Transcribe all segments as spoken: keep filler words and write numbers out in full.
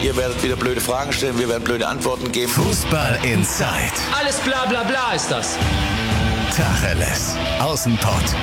Ihr werdet wieder blöde Fragen stellen, wir werden blöde Antworten geben. Fußball Inside. Alles bla bla bla ist das. Tacheles. Außenpott.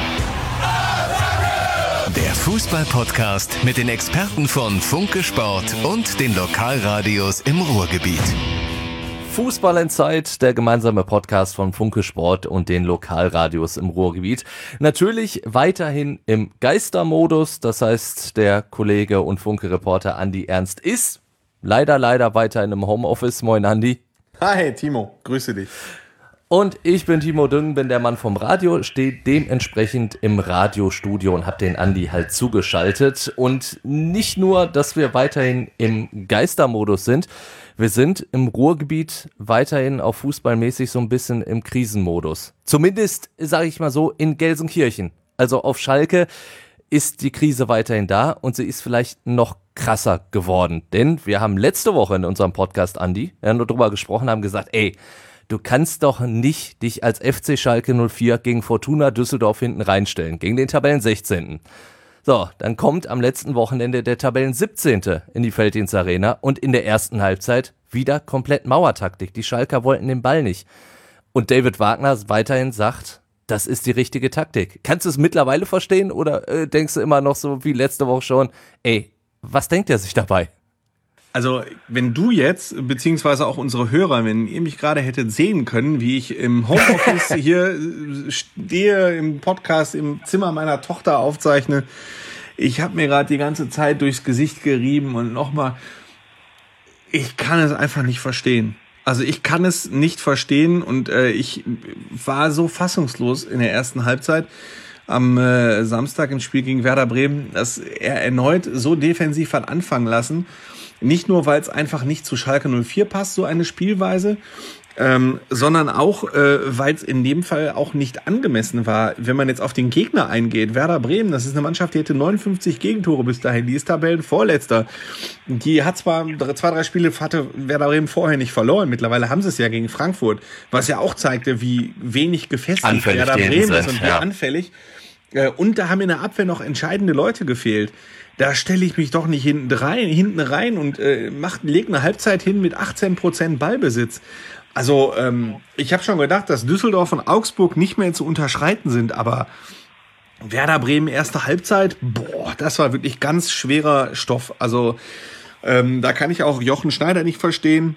Der Fußball-Podcast mit den Experten von Funke Sport und den Lokalradios im Ruhrgebiet. Fußball Inside, der gemeinsame Podcast von Funke Sport und den Lokalradios im Ruhrgebiet. Natürlich weiterhin im Geistermodus, das heißt, der Kollege und Funke-Reporter Andi Ernst ist leider, leider weiterhin im Homeoffice. Moin Andi. Hi Timo, grüße dich. Und ich bin Timo Düngen, bin der Mann vom Radio, stehe dementsprechend im Radiostudio und habe den Andi halt zugeschaltet. Und nicht nur, dass wir weiterhin im Geistermodus sind, wir sind im Ruhrgebiet weiterhin auch fußballmäßig so ein bisschen im Krisenmodus. Zumindest, sage ich mal so, in Gelsenkirchen. Also auf Schalke ist die Krise weiterhin da und sie ist vielleicht noch krasser geworden. Denn wir haben letzte Woche in unserem Podcast, Andi, ja, nur drüber gesprochen, haben gesagt, ey, du kannst doch nicht dich als F C Schalke null vier gegen Fortuna Düsseldorf hinten reinstellen, gegen den Tabellen sechzehnten So, dann kommt am letzten Wochenende der Tabellen siebzehnte in die Veltins Arena und in der ersten Halbzeit wieder komplett Mauertaktik. Die Schalker wollten den Ball nicht. Und David Wagner weiterhin sagt, das ist die richtige Taktik. Kannst du es mittlerweile verstehen oder äh, denkst du immer noch so wie letzte Woche schon, ey, was denkt er sich dabei? Also, wenn du jetzt, beziehungsweise auch unsere Hörer, wenn ihr mich gerade hättet sehen können, wie ich im Homeoffice hier stehe, im Podcast, im Zimmer meiner Tochter aufzeichne, ich habe mir gerade die ganze Zeit durchs Gesicht gerieben und nochmal, ich kann es einfach nicht verstehen. Also ich kann es nicht verstehen und äh, ich war so fassungslos in der ersten Halbzeit am äh, Samstag im Spiel gegen Werder Bremen, dass er erneut so defensiv hat anfangen lassen. Nicht nur, weil es einfach nicht zu Schalke null vier passt, so eine Spielweise, ähm, sondern auch, äh, weil es in dem Fall auch nicht angemessen war, wenn man jetzt auf den Gegner eingeht. Werder Bremen, das ist eine Mannschaft, die hätte neunundfünfzig Gegentore bis dahin, die ist Tabellenvorletzter. Die hat zwar zwei, drei Spiele, hatte Werder Bremen vorher nicht verloren, mittlerweile haben sie es ja gegen Frankfurt, was ja auch zeigte, wie wenig gefestigt anfällig Werder Bremen sind, ist und wie ja. anfällig. Äh, und da haben in der Abwehr noch entscheidende Leute gefehlt. Da stelle ich mich doch nicht hinten rein, hinten rein und äh, mach, leg eine Halbzeit hin mit achtzehn Prozent Ballbesitz. Also ähm, ich habe schon gedacht, dass Düsseldorf und Augsburg nicht mehr zu unterschreiten sind, aber Werder Bremen erste Halbzeit, boah, das war wirklich ganz schwerer Stoff. Also ähm, da kann ich auch Jochen Schneider nicht verstehen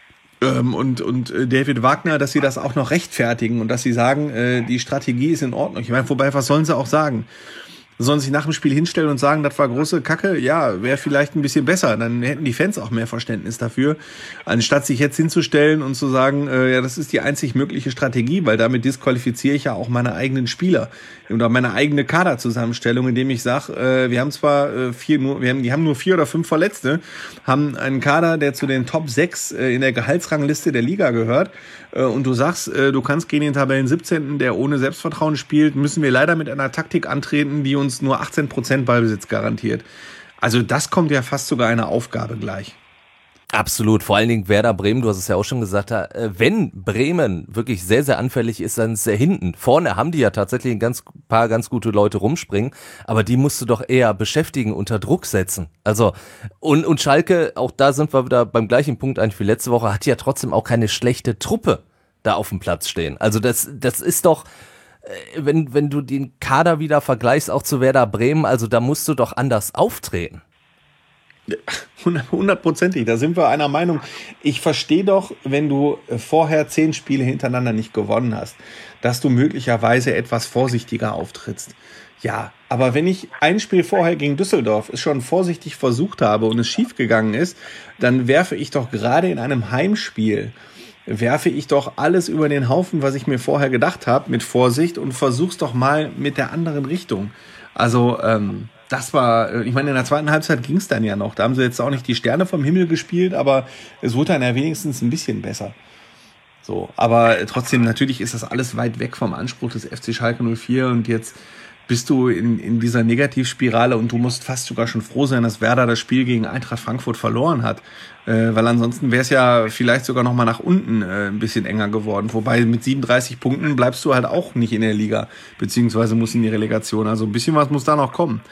ähm, und und David Wagner, dass sie das auch noch rechtfertigen und dass sie sagen, äh, die Strategie ist in Ordnung. Ich meine, wobei, was sollen sie auch sagen? Sollen sich nach dem Spiel hinstellen und sagen, das war große Kacke, ja, wäre vielleicht ein bisschen besser. Dann hätten die Fans auch mehr Verständnis dafür, anstatt sich jetzt hinzustellen und zu sagen, äh, ja, das ist die einzig mögliche Strategie, weil damit disqualifiziere ich ja auch meine eigenen Spieler oder meine eigene Kaderzusammenstellung, indem ich sage, äh, wir haben zwar äh, vier, nur, wir haben, die haben nur vier oder fünf Verletzte, haben einen Kader, der zu den Top sechs äh, in der Gehaltsrangliste der Liga gehört, äh, und du sagst, äh, du kannst gegen den Tabellen siebzehnten, der ohne Selbstvertrauen spielt, müssen wir leider mit einer Taktik antreten, die uns nur achtzehn Prozent Ballbesitz garantiert. Also das kommt ja fast sogar einer Aufgabe gleich. Absolut, vor allen Dingen Werder Bremen, du hast es ja auch schon gesagt, wenn Bremen wirklich sehr, sehr anfällig ist, dann ist er hinten. Vorne haben die ja tatsächlich ein ganz, paar ganz gute Leute rumspringen, aber die musst du doch eher beschäftigen, unter Druck setzen. Also, und, und Schalke, auch da sind wir wieder beim gleichen Punkt eigentlich wie letzte Woche, hat ja trotzdem auch keine schlechte Truppe da auf dem Platz stehen. Also das, das ist doch, wenn, wenn du den Kader wieder vergleichst, auch zu Werder Bremen, also da musst du doch anders auftreten. Hundertprozentig, da sind wir einer Meinung. Ich verstehe doch, wenn du vorher zehn Spiele hintereinander nicht gewonnen hast, dass du möglicherweise etwas vorsichtiger auftrittst. Ja, aber wenn ich ein Spiel vorher gegen Düsseldorf es schon vorsichtig versucht habe und es schiefgegangen ist, dann werfe ich doch gerade in einem Heimspiel, werfe ich doch alles über den Haufen, was ich mir vorher gedacht habe, mit Vorsicht und versuch's doch mal mit der anderen Richtung. Also, ähm, das war, ich meine, in der zweiten Halbzeit ging es dann ja noch. Da haben sie jetzt auch nicht die Sterne vom Himmel gespielt, aber es wurde dann ja wenigstens ein bisschen besser. So, aber trotzdem, natürlich ist das alles weit weg vom Anspruch des F C Schalke null vier und jetzt bist du in, in dieser Negativspirale und du musst fast sogar schon froh sein, dass Werder das Spiel gegen Eintracht Frankfurt verloren hat, äh, weil ansonsten wäre es ja vielleicht sogar noch mal nach unten äh, ein bisschen enger geworden, wobei mit siebenunddreißig Punkten bleibst du halt auch nicht in der Liga, beziehungsweise musst in die Relegation, also ein bisschen was muss da noch kommen.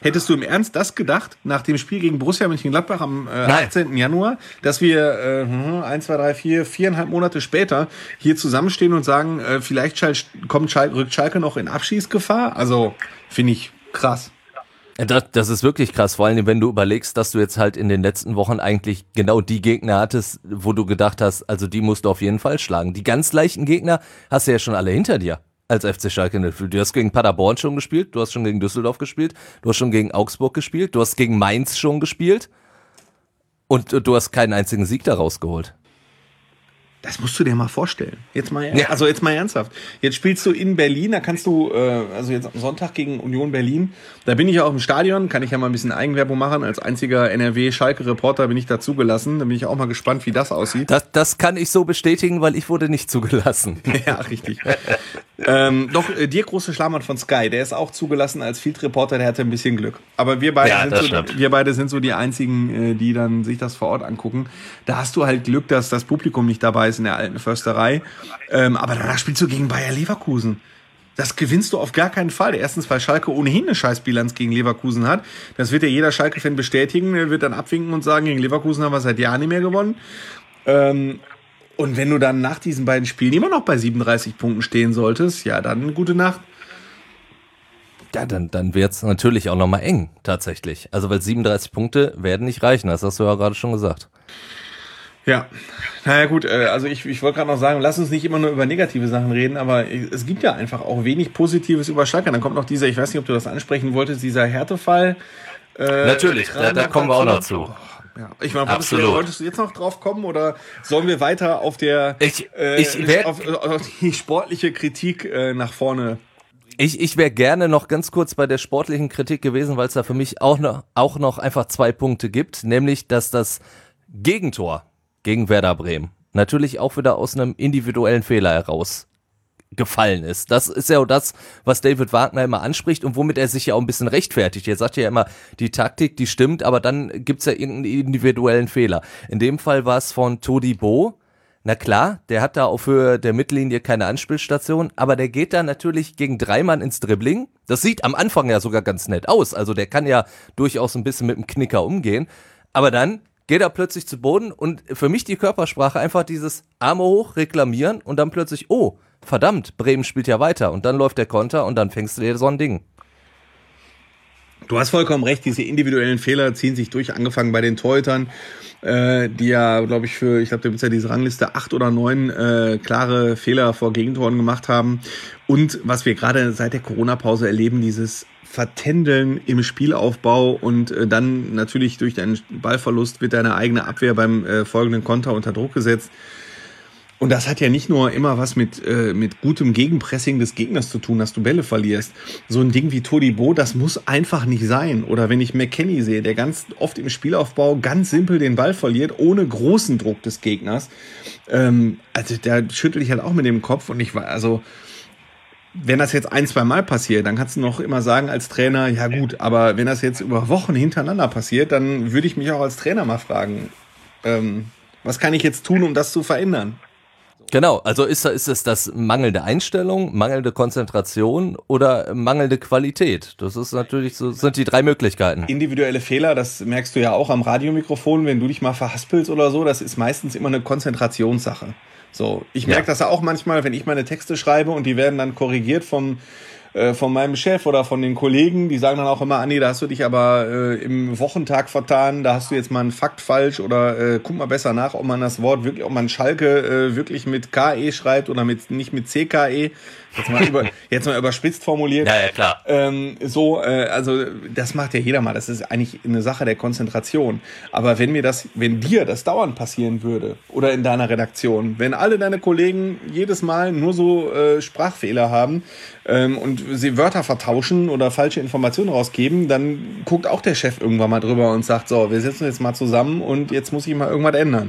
Hättest du im Ernst das gedacht, nach dem Spiel gegen Borussia Mönchengladbach am äh, achtzehnten Januar, dass wir äh, eins, zwei, drei, vier, viereinhalb Monate später hier zusammenstehen und sagen, äh, vielleicht Schal- kommt Schal- rückt Schalke noch in Abschießgefahr? Also, finde ich krass. Das, das ist wirklich krass, vor allem wenn du überlegst, dass du jetzt halt in den letzten Wochen eigentlich genau die Gegner hattest, wo du gedacht hast, also die musst du auf jeden Fall schlagen. Die ganz leichten Gegner hast du ja schon alle hinter dir als F C Schalke. Du hast gegen Paderborn schon gespielt, du hast schon gegen Düsseldorf gespielt, du hast schon gegen Augsburg gespielt, du hast gegen Mainz schon gespielt und du hast keinen einzigen Sieg daraus geholt. Das musst du dir mal vorstellen. Jetzt mal, ja. Also jetzt mal ernsthaft. Jetzt spielst du in Berlin, da kannst du, äh, also jetzt am Sonntag gegen Union Berlin, da bin ich ja auch im Stadion, kann ich ja mal ein bisschen Eigenwerbung machen. Als einziger N R W-Schalke-Reporter bin ich da zugelassen. Da bin ich auch mal gespannt, wie das aussieht. Das, das kann ich so bestätigen, weil ich wurde nicht zugelassen. Ja, richtig. ähm, doch, äh, Dirk Große Schlamann von Sky, der ist auch zugelassen als Field-Reporter, der hatte ein bisschen Glück. Aber wir beide, ja, sind, so, wir beide sind so die einzigen, äh, die dann sich das vor Ort angucken. Da hast du halt Glück, dass das Publikum nicht dabei ist in der alten Försterei. Ähm, aber danach spielst du gegen Bayer Leverkusen. Das gewinnst du auf gar keinen Fall. Erstens, weil Schalke ohnehin eine Scheißbilanz gegen Leverkusen hat. Das wird ja jeder Schalke-Fan bestätigen. Er wird dann abwinken und sagen, gegen Leverkusen haben wir seit Jahren nicht mehr gewonnen. Ähm, und wenn du dann nach diesen beiden Spielen immer noch bei siebenunddreißig Punkten stehen solltest, ja, dann gute Nacht. Ja, dann, dann wird's natürlich auch nochmal eng, tatsächlich. Also, weil siebenunddreißig Punkte werden nicht reichen, das hast du ja gerade schon gesagt. Ja, naja gut, also ich, ich wollte gerade noch sagen, lass uns nicht immer nur über negative Sachen reden, aber es gibt ja einfach auch wenig Positives über Schalke. Dann kommt noch dieser, ich weiß nicht, ob du das ansprechen wolltest, dieser Härtefall. Äh, Natürlich, da, da kommen wir auch noch zu. Ja. Ich meine, wolltest du, wolltest du jetzt noch drauf kommen oder sollen wir weiter auf der ich, äh, ich werd, auf, auf die sportliche Kritik äh, nach vorne? Ich, ich wäre gerne noch ganz kurz bei der sportlichen Kritik gewesen, weil es da für mich auch noch, auch noch einfach zwei Punkte gibt, nämlich, dass das Gegentor gegen Werder Bremen natürlich auch wieder aus einem individuellen Fehler heraus gefallen ist. Das ist ja auch das, was David Wagner immer anspricht und womit er sich ja auch ein bisschen rechtfertigt. Er sagt ja immer, die Taktik, die stimmt, aber dann gibt's ja irgendeinen individuellen Fehler. In dem Fall war es von Todibo. Na klar, der hat da auf Höhe der Mittellinie keine Anspielstation, aber der geht da natürlich gegen drei Mann ins Dribbling. Das sieht am Anfang ja sogar ganz nett aus. Also der kann ja durchaus ein bisschen mit dem Knicker umgehen. Aber dann geht er plötzlich zu Boden und für mich die Körpersprache einfach dieses Arme hoch, reklamieren und dann plötzlich, oh, verdammt, Bremen spielt ja weiter und dann läuft der Konter und dann fängst du dir so ein Ding. Du hast vollkommen recht, diese individuellen Fehler ziehen sich durch, angefangen bei den Torhütern, äh, die ja, glaube ich, für, ich glaube, da gibt es ja diese Rangliste, acht oder neun äh, klare Fehler vor Gegentoren gemacht haben. Und was wir gerade seit der Corona-Pause erleben, dieses Vertändeln im Spielaufbau und äh, dann natürlich durch deinen Ballverlust wird deine eigene Abwehr beim äh, folgenden Konter unter Druck gesetzt. Und das hat ja nicht nur immer was mit, äh, mit gutem Gegenpressing des Gegners zu tun, dass du Bälle verlierst. So ein Ding wie Todibo, das muss einfach nicht sein. Oder wenn ich McKennie sehe, der ganz oft im Spielaufbau ganz simpel den Ball verliert, ohne großen Druck des Gegners. Ähm, also da schüttel ich halt auch mit dem Kopf und ich war, also wenn das jetzt ein, zwei Mal passiert, dann kannst du noch immer sagen als Trainer, ja gut, aber wenn das jetzt über Wochen hintereinander passiert, dann würde ich mich auch als Trainer mal fragen, ähm, was kann ich jetzt tun, um das zu verändern? Genau, also ist, ist es das mangelnde Einstellung, mangelnde Konzentration oder mangelnde Qualität? Das ist natürlich so, sind die drei Möglichkeiten. Individuelle Fehler, das merkst du ja auch am Radiomikrofon, wenn du dich mal verhaspelst oder so, das ist meistens immer eine Konzentrationssache. So, ich merke ja. das ja auch manchmal, wenn ich meine Texte schreibe und die werden dann korrigiert vom äh, von meinem Chef oder von den Kollegen, die sagen dann auch immer, Andi, da hast du dich aber äh, im Wochentag vertan, da hast du jetzt mal einen Fakt falsch oder äh, guck mal besser nach, ob man das Wort wirklich, ob man Schalke äh, wirklich mit K E schreibt oder mit nicht mit C K E. Jetzt mal, über, jetzt mal überspitzt formuliert. Ja, ja, klar. Ähm, so, äh, also das macht ja jeder mal. Das ist eigentlich eine Sache der Konzentration. Aber wenn mir das, wenn dir das dauernd passieren würde oder in deiner Redaktion, wenn alle deine Kollegen jedes Mal nur so äh, Sprachfehler haben ähm, und sie Wörter vertauschen oder falsche Informationen rausgeben, dann guckt auch der Chef irgendwann mal drüber und sagt, so, wir setzen jetzt mal zusammen und jetzt muss ich mal irgendwas ändern.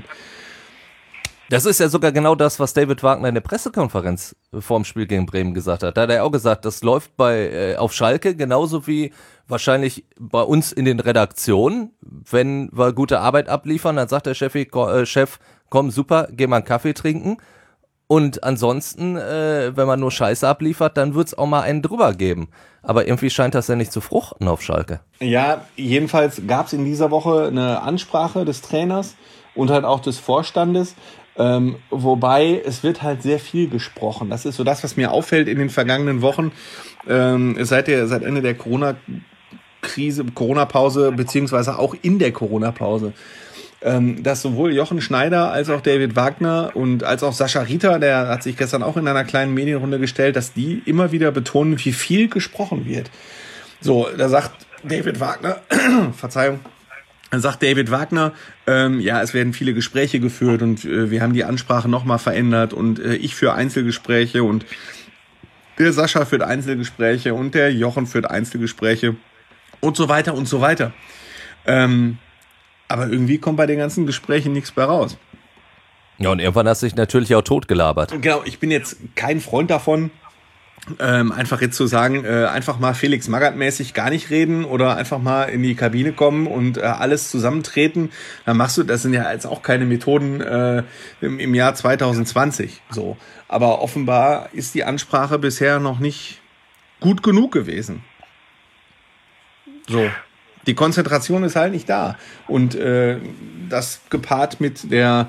Das ist ja sogar genau das, was David Wagner in der Pressekonferenz vor dem Spiel gegen Bremen gesagt hat. Da hat er auch gesagt, das läuft bei äh, auf Schalke genauso wie wahrscheinlich bei uns in den Redaktionen. Wenn wir gute Arbeit abliefern, dann sagt der Chef, äh, Chef, komm, super, geh mal einen Kaffee trinken. Und ansonsten, äh, wenn man nur Scheiße abliefert, dann wird es auch mal einen drüber geben. Aber irgendwie scheint das ja nicht zu fruchten auf Schalke. Ja, jedenfalls gab es in dieser Woche eine Ansprache des Trainers und halt auch des Vorstandes. Ähm, wobei es wird halt sehr viel gesprochen. Das ist so das, was mir auffällt in den vergangenen Wochen. Ähm, seit, der, seit Ende der Corona-Krise, Corona-Pause, beziehungsweise auch in der Corona-Pause. Dass sowohl Jochen Schneider als auch David Wagner und als auch Sascha Rieter, der hat sich gestern auch in einer kleinen Medienrunde gestellt, dass die immer wieder betonen, wie viel gesprochen wird. So, da sagt David Wagner, Verzeihung, dann sagt David Wagner, ähm, ja, es werden viele Gespräche geführt und äh, wir haben die Ansprache nochmal verändert und äh, ich führe Einzelgespräche und der Sascha führt Einzelgespräche und der Jochen führt Einzelgespräche und so weiter und so weiter. Ähm, Aber irgendwie kommt bei den ganzen Gesprächen nichts mehr raus. Ja, und irgendwann hast du dich natürlich auch totgelabert. Genau, ich bin jetzt kein Freund davon, ähm, einfach jetzt zu sagen, äh, einfach mal Felix Magath-mäßig gar nicht reden oder einfach mal in die Kabine kommen und äh, alles zusammentreten. Dann machst du, das sind ja jetzt auch keine Methoden äh, im, im Jahr zwanzig zwanzig. So. Aber offenbar ist die Ansprache bisher noch nicht gut genug gewesen. So. Die Konzentration ist halt nicht da. Und äh, das gepaart mit der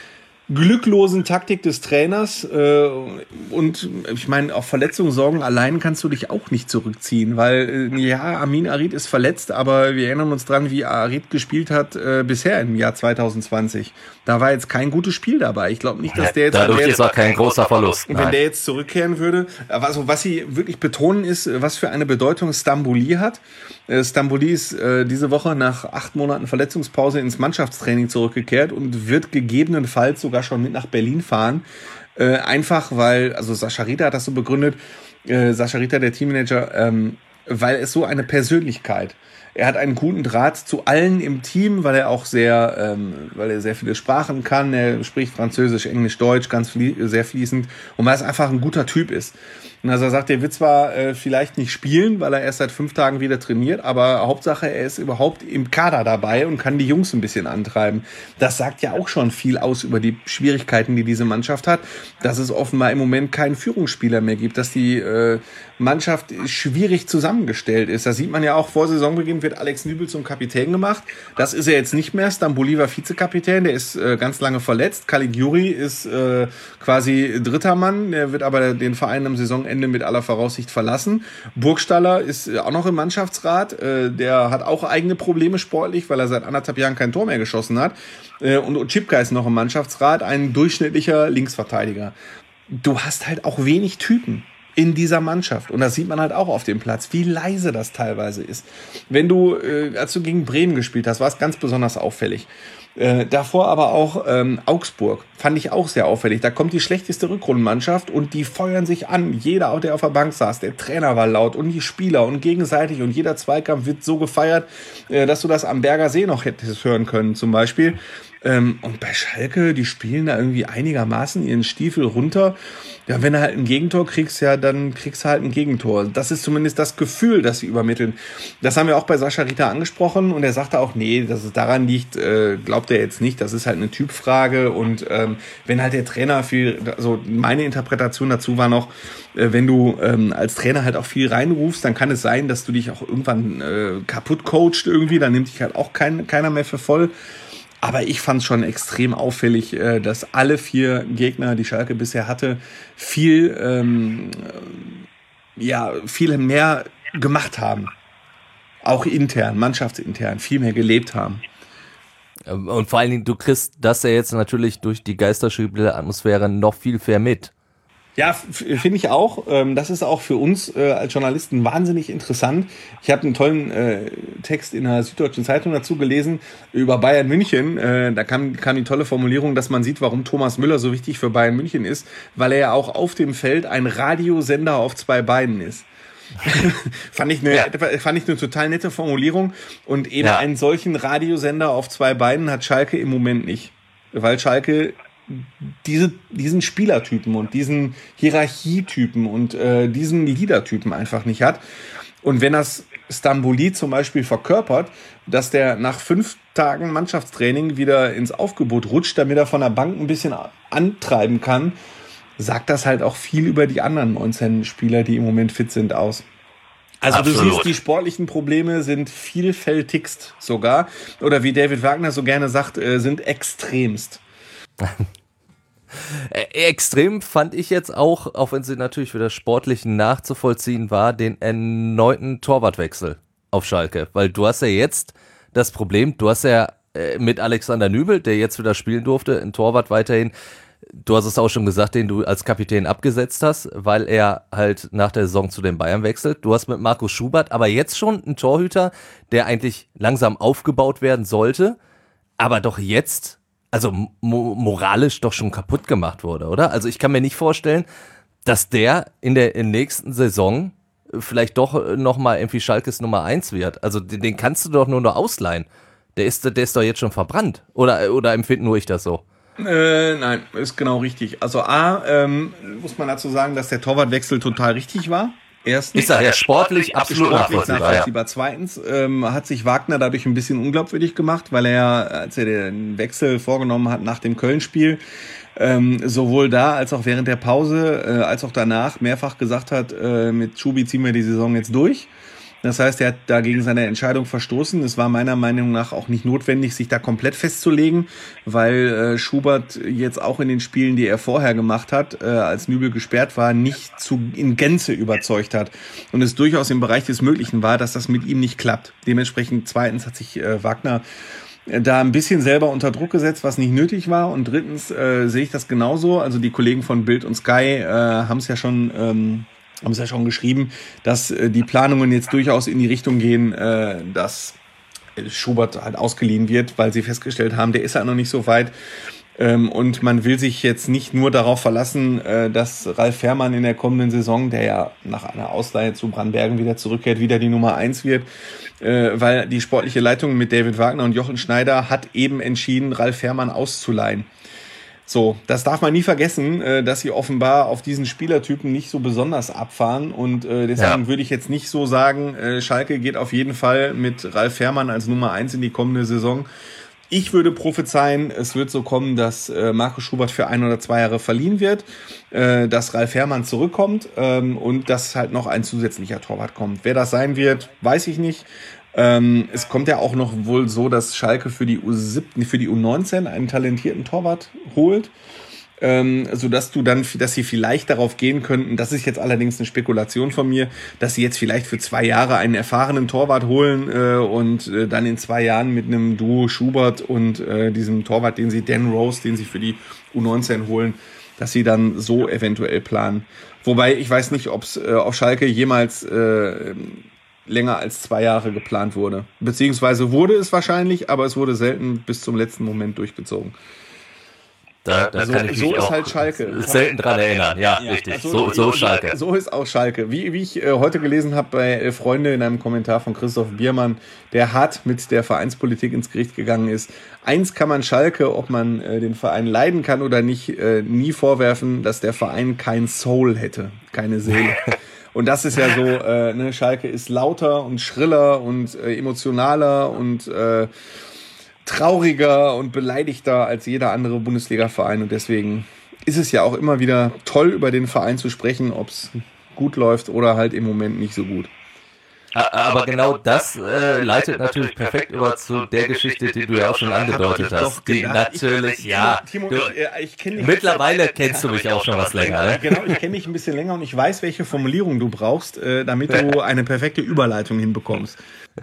glücklosen Taktik des Trainers äh, und ich meine, auf Verletzungen sorgen allein kannst du dich auch nicht zurückziehen, weil äh, ja, Amin Arid ist verletzt, aber wir erinnern uns dran, wie Arid gespielt hat äh, bisher im Jahr zwanzig zwanzig. Da war jetzt kein gutes Spiel dabei. Ich glaube nicht, dass der jetzt... Dadurch ist auch kein großer Verlust. Wenn Nein. der jetzt zurückkehren würde, also was sie wirklich betonen ist, was für eine Bedeutung Stambouli hat. Stambouli ist äh, diese Woche nach acht Monaten Verletzungspause ins Mannschaftstraining zurückgekehrt und wird gegebenenfalls sogar schon mit nach Berlin fahren. Äh, einfach weil, also Sascha Rieter hat das so begründet, äh, Sascha Rieter, der Teammanager, ähm, weil es so eine Persönlichkeit. Er hat einen guten Draht zu allen im Team, weil er auch sehr, ähm, weil er sehr viele Sprachen kann. Er spricht Französisch, Englisch, Deutsch, ganz flie- sehr fließend und weil es einfach ein guter Typ ist. Und also er sagt, er wird zwar äh, vielleicht nicht spielen, weil er erst seit fünf Tagen wieder trainiert, aber Hauptsache, er ist überhaupt im Kader dabei und kann die Jungs ein bisschen antreiben. Das sagt ja auch schon viel aus über die Schwierigkeiten, die diese Mannschaft hat, dass es offenbar im Moment keinen Führungsspieler mehr gibt, dass die äh, Mannschaft schwierig zusammengestellt ist. Das sieht man ja auch, vor Saisonbeginn wird Alex Nübel zum Kapitän gemacht. Das ist er jetzt nicht mehr. Stambouli war Vizekapitän, der ist äh, ganz lange verletzt. Caligiuri ist äh, quasi dritter Mann, der wird aber den Verein am Saisonende mit aller Voraussicht verlassen. Burgstaller ist auch noch im Mannschaftsrat. Äh, der hat auch eigene Probleme sportlich, weil er seit anderthalb Jahren kein Tor mehr geschossen hat. Äh, und Otschipka ist noch im Mannschaftsrat, ein durchschnittlicher Linksverteidiger. Du hast halt auch wenig Typen in dieser Mannschaft. Und das sieht man halt auch auf dem Platz, wie leise das teilweise ist. Wenn du, äh, als du gegen Bremen gespielt hast, war es ganz besonders auffällig. Äh, davor aber auch ähm, Augsburg, fand ich auch sehr auffällig. Da kommt die schlechteste Rückrundenmannschaft und die feuern sich an. Jeder, der auf der Bank saß, der Trainer war laut und die Spieler und gegenseitig und jeder Zweikampf wird so gefeiert, äh, dass du das am Berger See noch hättest hören können zum Beispiel. Ähm, und bei Schalke, die spielen da irgendwie einigermaßen ihren Stiefel runter. Ja, wenn du halt ein Gegentor kriegst, ja, dann kriegst du halt ein Gegentor. Das ist zumindest das Gefühl, das sie übermitteln. Das haben wir auch bei Sascha Rieter angesprochen und er sagte auch, nee, dass es daran liegt, äh, glaubt er jetzt nicht. Das ist halt eine Typfrage und ähm, wenn halt der Trainer viel, also meine Interpretation dazu war noch, äh, wenn du ähm, als Trainer halt auch viel reinrufst, dann kann es sein, dass du dich auch irgendwann äh, kaputt coacht irgendwie, dann nimmt dich halt auch kein, keiner mehr für voll. Aber ich fand es schon extrem auffällig, dass alle vier Gegner, die Schalke bisher hatte, viel, ähm, ja, viel mehr gemacht haben. Auch intern, mannschaftsintern, viel mehr gelebt haben. Und vor allen Dingen, du kriegst das ja jetzt natürlich durch die Geisterspiele-Atmosphäre noch viel mehr mit. Ja, finde ich auch. Das ist auch für uns als Journalisten wahnsinnig interessant. Ich habe einen tollen Text in der Süddeutschen Zeitung dazu gelesen über Bayern München. Da kam, kam die tolle Formulierung, dass man sieht, warum Thomas Müller so wichtig für Bayern München ist, weil er ja auch auf dem Feld ein Radiosender auf zwei Beinen ist. fand ich eine, ja. fand ich eine total nette Formulierung. Und eben ja. einen solchen Radiosender auf zwei Beinen hat Schalke im Moment nicht. Weil Schalke diese, diesen Spielertypen und diesen Hierarchietypen und äh, diesen Leadertypen einfach nicht hat. Und wenn das Stambouli zum Beispiel verkörpert, dass der nach fünf Tagen Mannschaftstraining wieder ins Aufgebot rutscht, damit er von der Bank ein bisschen antreiben kann, sagt das halt auch viel über die anderen neunzehn Spieler, die im Moment fit sind, aus. Also Absolut. Du siehst, die sportlichen Probleme sind vielfältigst sogar, oder wie David Wagner so gerne sagt, äh, sind extremst. Extrem fand ich jetzt auch, auch wenn sie natürlich für das Sportliche nachzuvollziehen war, den erneuten Torwartwechsel auf Schalke. Weil du hast ja jetzt das Problem, du hast ja äh, mit Alexander Nübel, der jetzt wieder spielen durfte, ein Torwart weiterhin, du hast es auch schon gesagt, den du als Kapitän abgesetzt hast, weil er halt nach der Saison zu den Bayern wechselt. Du hast mit Markus Schubert aber jetzt schon einen Torhüter, der eigentlich langsam aufgebaut werden sollte, aber doch jetzt also mo- moralisch doch schon kaputt gemacht wurde, oder? Also ich kann mir nicht vorstellen, dass der in der, in der nächsten Saison vielleicht doch nochmal irgendwie Schalkes Nummer eins wird. Also den, den kannst du doch nur noch ausleihen. Der ist, der ist doch jetzt schon verbrannt. Oder, oder empfinde nur ich das so? Äh, nein, ist genau richtig. Also A, ähm, muss man dazu sagen, dass der Torwartwechsel total richtig war. Erstens, ist er ja sportlich absolut sportlich nachvollziehbar. nachvollziehbar. Ja. Zweitens ähm, hat sich Wagner dadurch ein bisschen unglaubwürdig gemacht, weil er, als er den Wechsel vorgenommen hat nach dem Köln-Spiel, ähm, sowohl da als auch während der Pause, äh, als auch danach mehrfach gesagt hat, äh, mit Schubi ziehen wir die Saison jetzt durch. Das heißt, er hat da gegen seine Entscheidung verstoßen. Es war meiner Meinung nach auch nicht notwendig, sich da komplett festzulegen, weil äh, Schubert jetzt auch in den Spielen, die er vorher gemacht hat, äh, als Nübel gesperrt war, nicht zu in Gänze überzeugt hat. Und es durchaus im Bereich des Möglichen war, dass das mit ihm nicht klappt. Dementsprechend zweitens hat sich äh, Wagner da ein bisschen selber unter Druck gesetzt, was nicht nötig war. Und drittens äh, sehe ich das genauso. Also die Kollegen von Bild und Sky äh, haben es ja schon... Ähm, haben es ja schon geschrieben, dass äh, die Planungen jetzt durchaus in die Richtung gehen, äh, dass Schubert halt ausgeliehen wird, weil sie festgestellt haben, der ist halt noch nicht so weit. Ähm, und man will sich jetzt nicht nur darauf verlassen, äh, dass Ralf Fährmann in der kommenden Saison, der ja nach einer Ausleihe zu Brandbergen wieder zurückkehrt, wieder die Nummer eins wird, äh, weil die sportliche Leitung mit David Wagner und Jochen Schneider hat eben entschieden, Ralf Fährmann auszuleihen. So, das darf man nie vergessen, äh, dass sie offenbar auf diesen Spielertypen nicht so besonders abfahren und äh, deswegen ja. würde ich jetzt nicht so sagen, äh, Schalke geht auf jeden Fall mit Ralf Fährmann als Nummer eins in die kommende Saison. Ich würde prophezeien, es wird so kommen, dass äh, Markus Schubert für ein oder zwei Jahre verliehen wird, äh, dass Ralf Fährmann zurückkommt ähm, und dass halt noch ein zusätzlicher Torwart kommt. Wer das sein wird, weiß ich nicht. Ähm, es kommt ja auch noch wohl so, dass Schalke für die U siebzehn, für die U neunzehn einen talentierten Torwart holt, ähm, sodass du dann, dass sie vielleicht darauf gehen könnten, das ist jetzt allerdings eine Spekulation von mir, dass sie jetzt vielleicht für zwei Jahre einen erfahrenen Torwart holen äh, und äh, dann in zwei Jahren mit einem Duo Schubert und äh, diesem Torwart, den sie Dan Rose, den sie für die U neunzehn holen, dass sie dann so eventuell planen. Wobei ich weiß nicht, ob es äh, auf Schalke jemals äh, länger als zwei Jahre geplant wurde. Beziehungsweise wurde es wahrscheinlich, aber es wurde selten bis zum letzten Moment durchgezogen. Da, da also, kann ich so mich ist auch halt Schalke. selten dran erinnern. Ja, ja richtig. Also, so, so Schalke. So ist auch Schalke. Wie, wie ich äh, heute gelesen habe bei äh, Freunde in einem Kommentar von Christoph Biermann, der hart mit der Vereinspolitik ins Gericht gegangen ist. Eins kann man Schalke, ob man äh, den Verein leiden kann oder nicht, äh, nie vorwerfen, dass der Verein kein Soul hätte, keine Seele. Und das ist ja so, äh, ne, Schalke ist lauter und schriller und äh, emotionaler und äh, trauriger und beleidigter als jeder andere Bundesliga-Verein. Und deswegen ist es ja auch immer wieder toll, über den Verein zu sprechen, ob es gut läuft oder halt im Moment nicht so gut. Aber genau das äh, leitet natürlich perfekt über zu der Geschichte, die du ja auch schon angedeutet hast. Die natürlich, ja. Timo, du, ich kenn dich mittlerweile kennst du mich auch schon was länger. Ne? Genau, ich kenne dich ein bisschen länger und ich weiß, welche Formulierung du brauchst, äh, damit du eine perfekte Überleitung hinbekommst.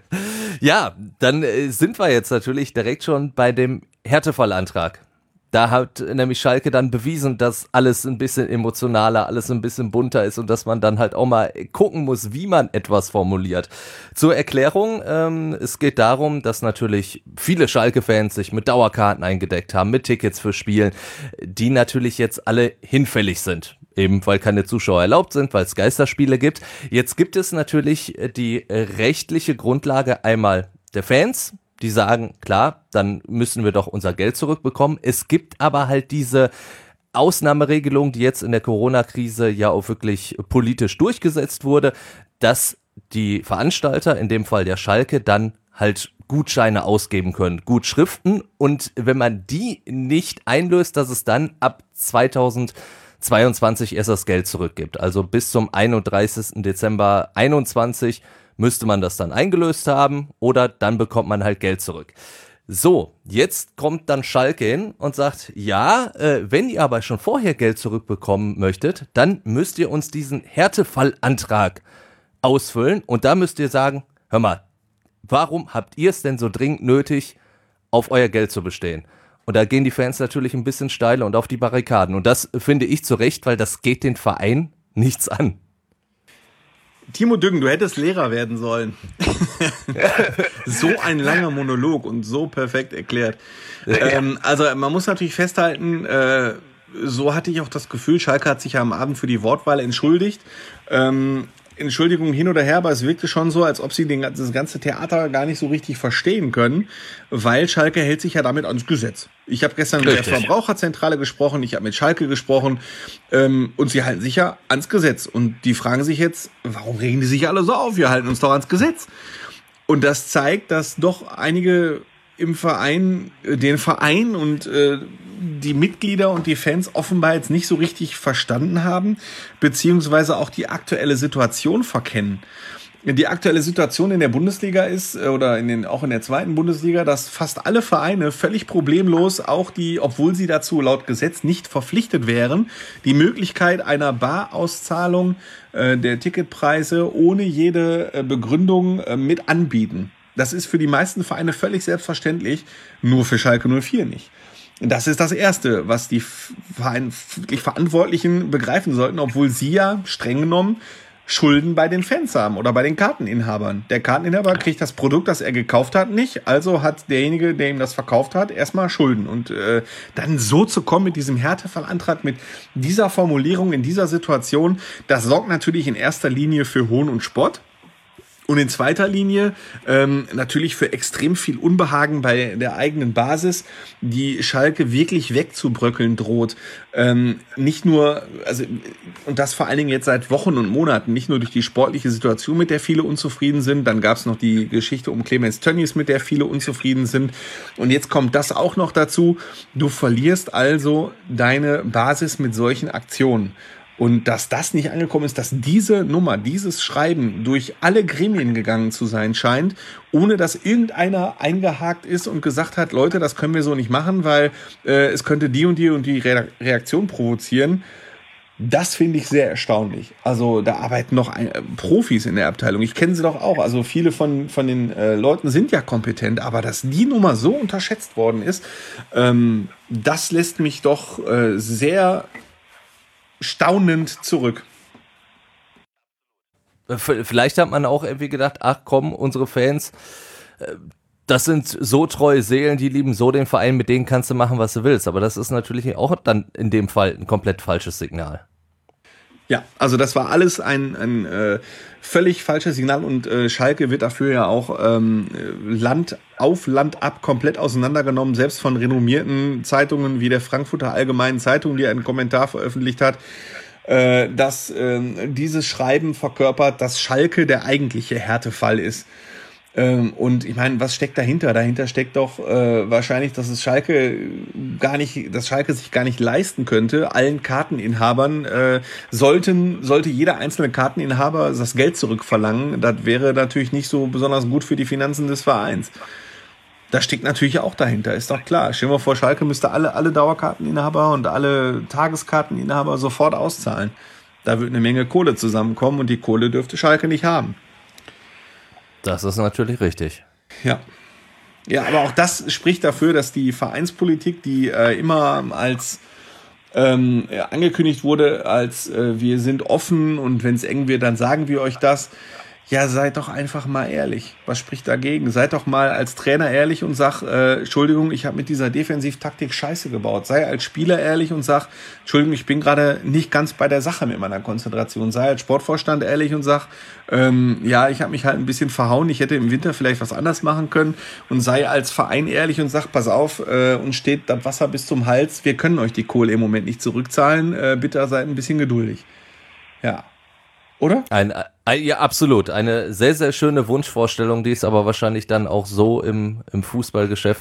Ja, dann äh, sind wir jetzt natürlich direkt schon bei dem Härtefallantrag. Da hat nämlich Schalke dann bewiesen, dass alles ein bisschen emotionaler, alles ein bisschen bunter ist und dass man dann halt auch mal gucken muss, wie man etwas formuliert. Zur Erklärung, ähm, es geht darum, dass natürlich viele Schalke-Fans sich mit Dauerkarten eingedeckt haben, mit Tickets für Spielen, die natürlich jetzt alle hinfällig sind. Eben weil keine Zuschauer erlaubt sind, weil es Geisterspiele gibt. Jetzt gibt es natürlich die rechtliche Grundlage einmal der Fans, die sagen, klar, dann müssen wir doch unser Geld zurückbekommen. Es gibt aber halt diese Ausnahmeregelung, die jetzt in der Corona-Krise ja auch wirklich politisch durchgesetzt wurde, dass die Veranstalter, in dem Fall der Schalke, dann halt Gutscheine ausgeben können, Gutschriften. Und wenn man die nicht einlöst, dass es dann ab zweitausend zweiundzwanzig erst das Geld zurückgibt. Also bis zum einunddreißigsten Dezember einundzwanzig müsste man das dann eingelöst haben oder dann bekommt man halt Geld zurück. So, jetzt kommt dann Schalke hin und sagt, ja, äh, wenn ihr aber schon vorher Geld zurückbekommen möchtet, dann müsst ihr uns diesen Härtefallantrag ausfüllen und da müsst ihr sagen, hör mal, warum habt ihr es denn so dringend nötig, auf euer Geld zu bestehen? Und da gehen die Fans natürlich ein bisschen steil und auf die Barrikaden. Und das finde ich zu Recht, weil das geht den Verein nichts an. Timo Düngen, du hättest Lehrer werden sollen. So ein langer Monolog und so perfekt erklärt. Ähm, also man muss natürlich festhalten, äh, so hatte ich auch das Gefühl, Schalke hat sich ja am Abend für die Wortwahl entschuldigt. Ähm, Entschuldigung hin oder her, aber es wirkte schon so, als ob sie den, das ganze Theater gar nicht so richtig verstehen können, weil Schalke hält sich ja damit ans Gesetz. Ich habe gestern mit der Verbraucherzentrale gesprochen, ich habe mit Schalke gesprochen ähm, und sie halten sich ja ans Gesetz. Und die fragen sich jetzt, warum regen die sich alle so auf? Wir halten uns doch ans Gesetz. Und das zeigt, dass doch einige im Verein, den Verein und äh, die Mitglieder und die Fans offenbar jetzt nicht so richtig verstanden haben, beziehungsweise auch die aktuelle Situation verkennen. Die aktuelle Situation in der Bundesliga ist, oder in den, auch in der zweiten Bundesliga, dass fast alle Vereine völlig problemlos, auch die, obwohl sie dazu laut Gesetz nicht verpflichtet wären, die Möglichkeit einer Barauszahlung äh, der Ticketpreise ohne jede äh, Begründung äh, mit anbieten. Das ist für die meisten Vereine völlig selbstverständlich, nur für Schalke null vier nicht. Das ist das Erste, was die Verein, wirklich Verantwortlichen begreifen sollten, obwohl sie ja streng genommen Schulden bei den Fans haben oder bei den Karteninhabern. Der Karteninhaber kriegt das Produkt, das er gekauft hat, nicht. Also hat derjenige, der ihm das verkauft hat, erstmal Schulden. Und äh, dann so zu kommen mit diesem Härtefallantrag, mit dieser Formulierung in dieser Situation, das sorgt natürlich in erster Linie für Hohn und Spott. Und in zweiter Linie ähm, natürlich für extrem viel Unbehagen bei der eigenen Basis, die Schalke wirklich wegzubröckeln droht. Ähm, nicht nur, also und das vor allen Dingen jetzt seit Wochen und Monaten, nicht nur durch die sportliche Situation, mit der viele unzufrieden sind, dann gab es noch die Geschichte um Clemens Tönnies, mit der viele unzufrieden sind. Und jetzt kommt das auch noch dazu. Du verlierst also deine Basis mit solchen Aktionen. Und dass das nicht angekommen ist, dass diese Nummer, dieses Schreiben durch alle Gremien gegangen zu sein scheint, ohne dass irgendeiner eingehakt ist und gesagt hat, Leute, das können wir so nicht machen, weil äh, es könnte die und die und die Re- Reaktion provozieren. Das finde ich sehr erstaunlich. Also da arbeiten noch ein, äh, Profis in der Abteilung. Ich kenne sie doch auch. Also viele von, von den äh, Leuten sind ja kompetent, aber dass die Nummer so unterschätzt worden ist, ähm, das lässt mich doch äh, sehr staunend zurück. Vielleicht hat man auch irgendwie gedacht, ach komm, unsere Fans, das sind so treue Seelen, die lieben so den Verein, mit denen kannst du machen, was du willst. Aber das ist natürlich auch dann in dem Fall ein komplett falsches Signal. Ja, also das war alles ein, ein äh, völlig falsches Signal und äh, Schalke wird dafür ja auch ähm, Land auf Land ab komplett auseinandergenommen, selbst von renommierten Zeitungen wie der Frankfurter Allgemeinen Zeitung, die einen Kommentar veröffentlicht hat, äh, dass äh, dieses Schreiben verkörpert, dass Schalke der eigentliche Härtefall ist. Und ich meine, was steckt dahinter? Dahinter steckt doch äh, wahrscheinlich, dass es Schalke gar nicht, dass Schalke sich gar nicht leisten könnte. Allen Karteninhabern äh, sollten, sollte jeder einzelne Karteninhaber das Geld zurückverlangen. Das wäre natürlich nicht so besonders gut für die Finanzen des Vereins. Das steckt natürlich auch dahinter, ist doch klar. Stell dir mal vor, Schalke müsste alle, alle Dauerkarteninhaber und alle Tageskarteninhaber sofort auszahlen. Da würde eine Menge Kohle zusammenkommen und die Kohle dürfte Schalke nicht haben. Das ist natürlich richtig. Ja. Ja, aber auch das spricht dafür, dass die Vereinspolitik, die äh, immer als ähm, angekündigt wurde, als äh, wir sind offen und wenn es eng wird, dann sagen wir euch das. Ja, seid doch einfach mal ehrlich. Was spricht dagegen? Seid doch mal als Trainer ehrlich und sag, äh, Entschuldigung, ich habe mit dieser Defensivtaktik Scheiße gebaut. Sei als Spieler ehrlich und sag, Entschuldigung, ich bin gerade nicht ganz bei der Sache mit meiner Konzentration. Sei als Sportvorstand ehrlich und sag, ähm, ja, ich habe mich halt ein bisschen verhauen, ich hätte im Winter vielleicht was anders machen können. Und sei als Verein ehrlich und sag, pass auf, äh, uns steht das Wasser bis zum Hals, wir können euch die Kohle im Moment nicht zurückzahlen, äh, bitte seid ein bisschen geduldig. Ja. Oder? Ein, ein, ja, absolut. Eine sehr, sehr schöne Wunschvorstellung, die es aber wahrscheinlich dann auch so im, im Fußballgeschäft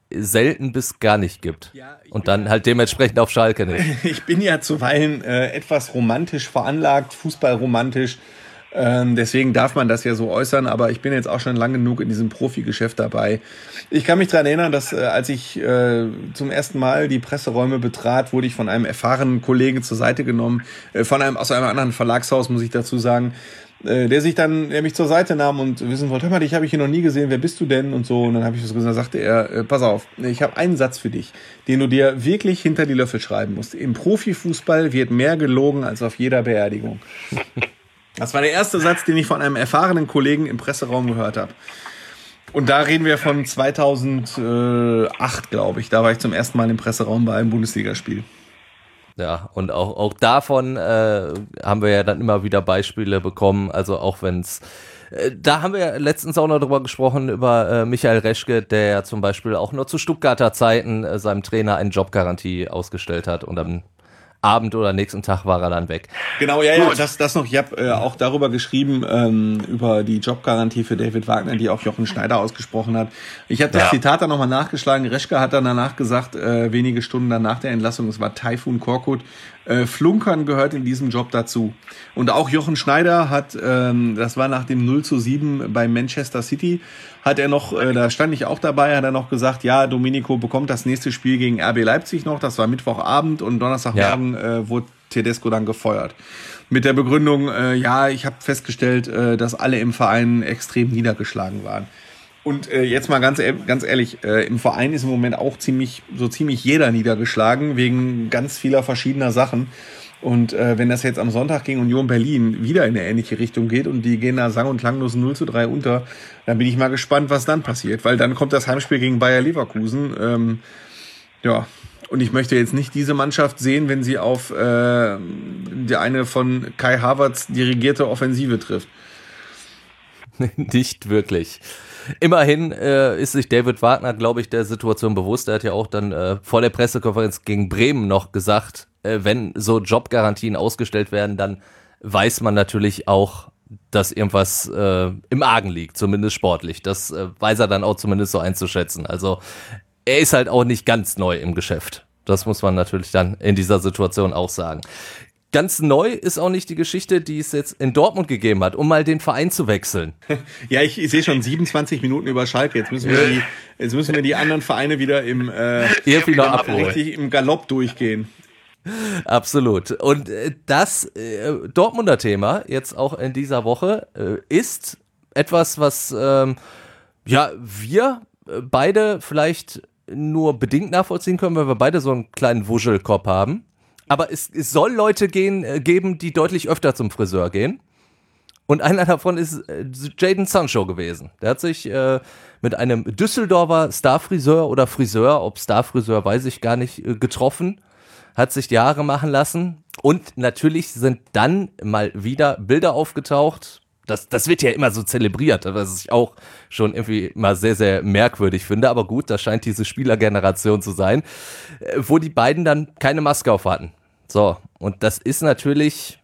selten bis gar nicht gibt. Und dann halt dementsprechend auf Schalke nicht. Ich bin ja zuweilen äh, etwas romantisch veranlagt, fußballromantisch. Ähm, deswegen darf man das ja so äußern, aber ich bin jetzt auch schon lang genug in diesem Profigeschäft dabei. Ich kann mich daran erinnern, dass äh, als ich äh, zum ersten Mal die Presseräume betrat, wurde ich von einem erfahrenen Kollegen zur Seite genommen, äh, von einem aus einem anderen Verlagshaus, muss ich dazu sagen, äh, der sich dann, der mich zur Seite nahm und wissen wollte, hör mal, dich habe ich hier noch nie gesehen, wer bist du denn und so. Und dann habe ich das gesagt, sagte er, äh, pass auf, ich habe einen Satz für dich, den du dir wirklich hinter die Löffel schreiben musst. Im Profifußball wird mehr gelogen als auf jeder Beerdigung. Das war der erste Satz, den ich von einem erfahrenen Kollegen im Presseraum gehört habe. Und da reden wir von zweitausendacht, glaube ich. Da war ich zum ersten Mal im Presseraum bei einem Bundesligaspiel. Ja, und auch, auch davon äh, haben wir ja dann immer wieder Beispiele bekommen. Also auch wenn es... Äh, da haben wir ja letztens auch noch drüber gesprochen, über äh, Michael Reschke, der ja zum Beispiel auch nur zu Stuttgarter Zeiten äh, seinem Trainer eine Jobgarantie ausgestellt hat und dann Abend oder nächsten Tag war er dann weg. Genau, ja, ja, das, das noch. Ich habe äh, auch darüber geschrieben, ähm, über die Jobgarantie für David Wagner, die auch Jochen Schneider ausgesprochen hat. Ich habe das ja. Zitat dann nochmal nachgeschlagen. Reschke hat dann danach gesagt, äh, wenige Stunden danach der Entlassung, es war Taifun Korkut, äh, Flunkern gehört in diesem Job dazu. Und auch Jochen Schneider hat, ähm, das war nach dem null zu sieben bei Manchester City, hat er noch, äh, da stand ich auch dabei, hat er noch gesagt, ja, Domenico bekommt das nächste Spiel gegen R B Leipzig noch, das war Mittwochabend und Donnerstagmorgen ja. äh, wurde Tedesco dann gefeuert. Mit der Begründung, äh, ja, ich habe festgestellt, äh, dass alle im Verein extrem niedergeschlagen waren. Und äh, jetzt mal ganz, ganz ehrlich, äh, im Verein ist im Moment auch ziemlich, so ziemlich jeder niedergeschlagen, wegen ganz vieler verschiedener Sachen. Und äh, wenn das jetzt am Sonntag gegen Union Berlin wieder in eine ähnliche Richtung geht und die gehen da sang- und klanglos null zu drei unter, dann bin ich mal gespannt, was dann passiert. Weil dann kommt das Heimspiel gegen Bayer Leverkusen. Ähm, ja, und ich möchte jetzt nicht diese Mannschaft sehen, wenn sie auf äh, die eine von Kai Havertz dirigierte Offensive trifft. Nicht wirklich. Immerhin äh, ist sich David Wagner, glaube ich, der Situation bewusst. Er hat ja auch dann äh, vor der Pressekonferenz gegen Bremen noch gesagt, äh, wenn so Jobgarantien ausgestellt werden, dann weiß man natürlich auch, dass irgendwas äh, im Argen liegt, zumindest sportlich. Das äh, weiß er dann auch zumindest so einzuschätzen. Also er ist halt auch nicht ganz neu im Geschäft. Das muss man natürlich dann in dieser Situation auch sagen. Ganz neu ist auch nicht die Geschichte, die es jetzt in Dortmund gegeben hat, um mal den Verein zu wechseln. Ja, ich, ich sehe schon siebenundzwanzig Minuten über Schalke. Jetzt müssen wir die, jetzt müssen wir die anderen Vereine wieder im, äh, irgendwie noch abholen. Richtig im Galopp durchgehen. Absolut. Und äh, das äh, Dortmunder Thema jetzt auch in dieser Woche äh, ist etwas, was ähm, ja wir äh, beide vielleicht nur bedingt nachvollziehen können, weil wir beide so einen kleinen Wuschelkopf haben. Aber es, es soll Leute gehen, äh, geben, die deutlich öfter zum Friseur gehen. Und einer davon ist äh, Jadon Sancho gewesen. Der hat sich äh, mit einem Düsseldorfer Starfriseur oder Friseur, ob Starfriseur weiß ich gar nicht, äh, getroffen. Hat sich die Haare machen lassen. Und natürlich sind dann mal wieder Bilder aufgetaucht. Das, das wird ja immer so zelebriert, was ich auch schon irgendwie mal sehr, sehr merkwürdig finde. Aber gut, das scheint diese Spielergeneration zu sein, wo die beiden dann keine Maske auf hatten. So, und das ist natürlich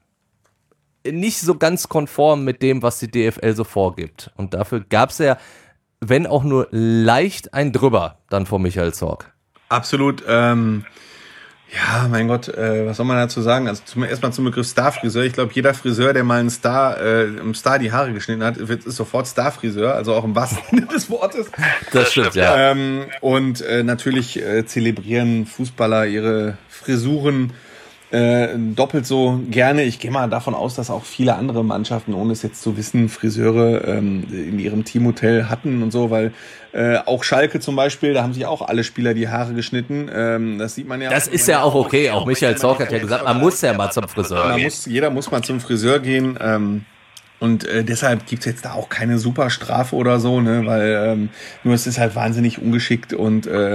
nicht so ganz konform mit dem, was die D F L so vorgibt. Und dafür gab es ja, wenn auch nur leicht ein Drüber, dann von Michael Zorc. Absolut, ähm... Ja, mein Gott, äh, was soll man dazu sagen? Also zum, erstmal zum Begriff Starfriseur. Ich glaube, jeder Friseur, der mal einen Star, äh, einem Star die Haare geschnitten hat, wird, ist sofort Starfriseur, also auch im wahrsten Sinne des Wortes. Das stimmt, ja. Ähm, und äh, natürlich äh, zelebrieren Fußballer ihre Frisuren äh, doppelt so gerne. Ich gehe mal davon aus, dass auch viele andere Mannschaften, ohne es jetzt zu wissen, Friseure ähm, in ihrem Teamhotel hatten und so, weil äh, auch Schalke zum Beispiel, da haben sich auch alle Spieler die Haare geschnitten. Ähm, das sieht man ja. Das ist ja auch okay. Auch Michael Zorc hat ja gesagt, man muss ja mal zum Friseur man gehen. Muss, jeder muss mal zum Friseur gehen. Ähm, und äh, deshalb gibt's jetzt da auch keine super Strafe oder so, ne, weil ähm, nur es ist halt wahnsinnig ungeschickt und äh,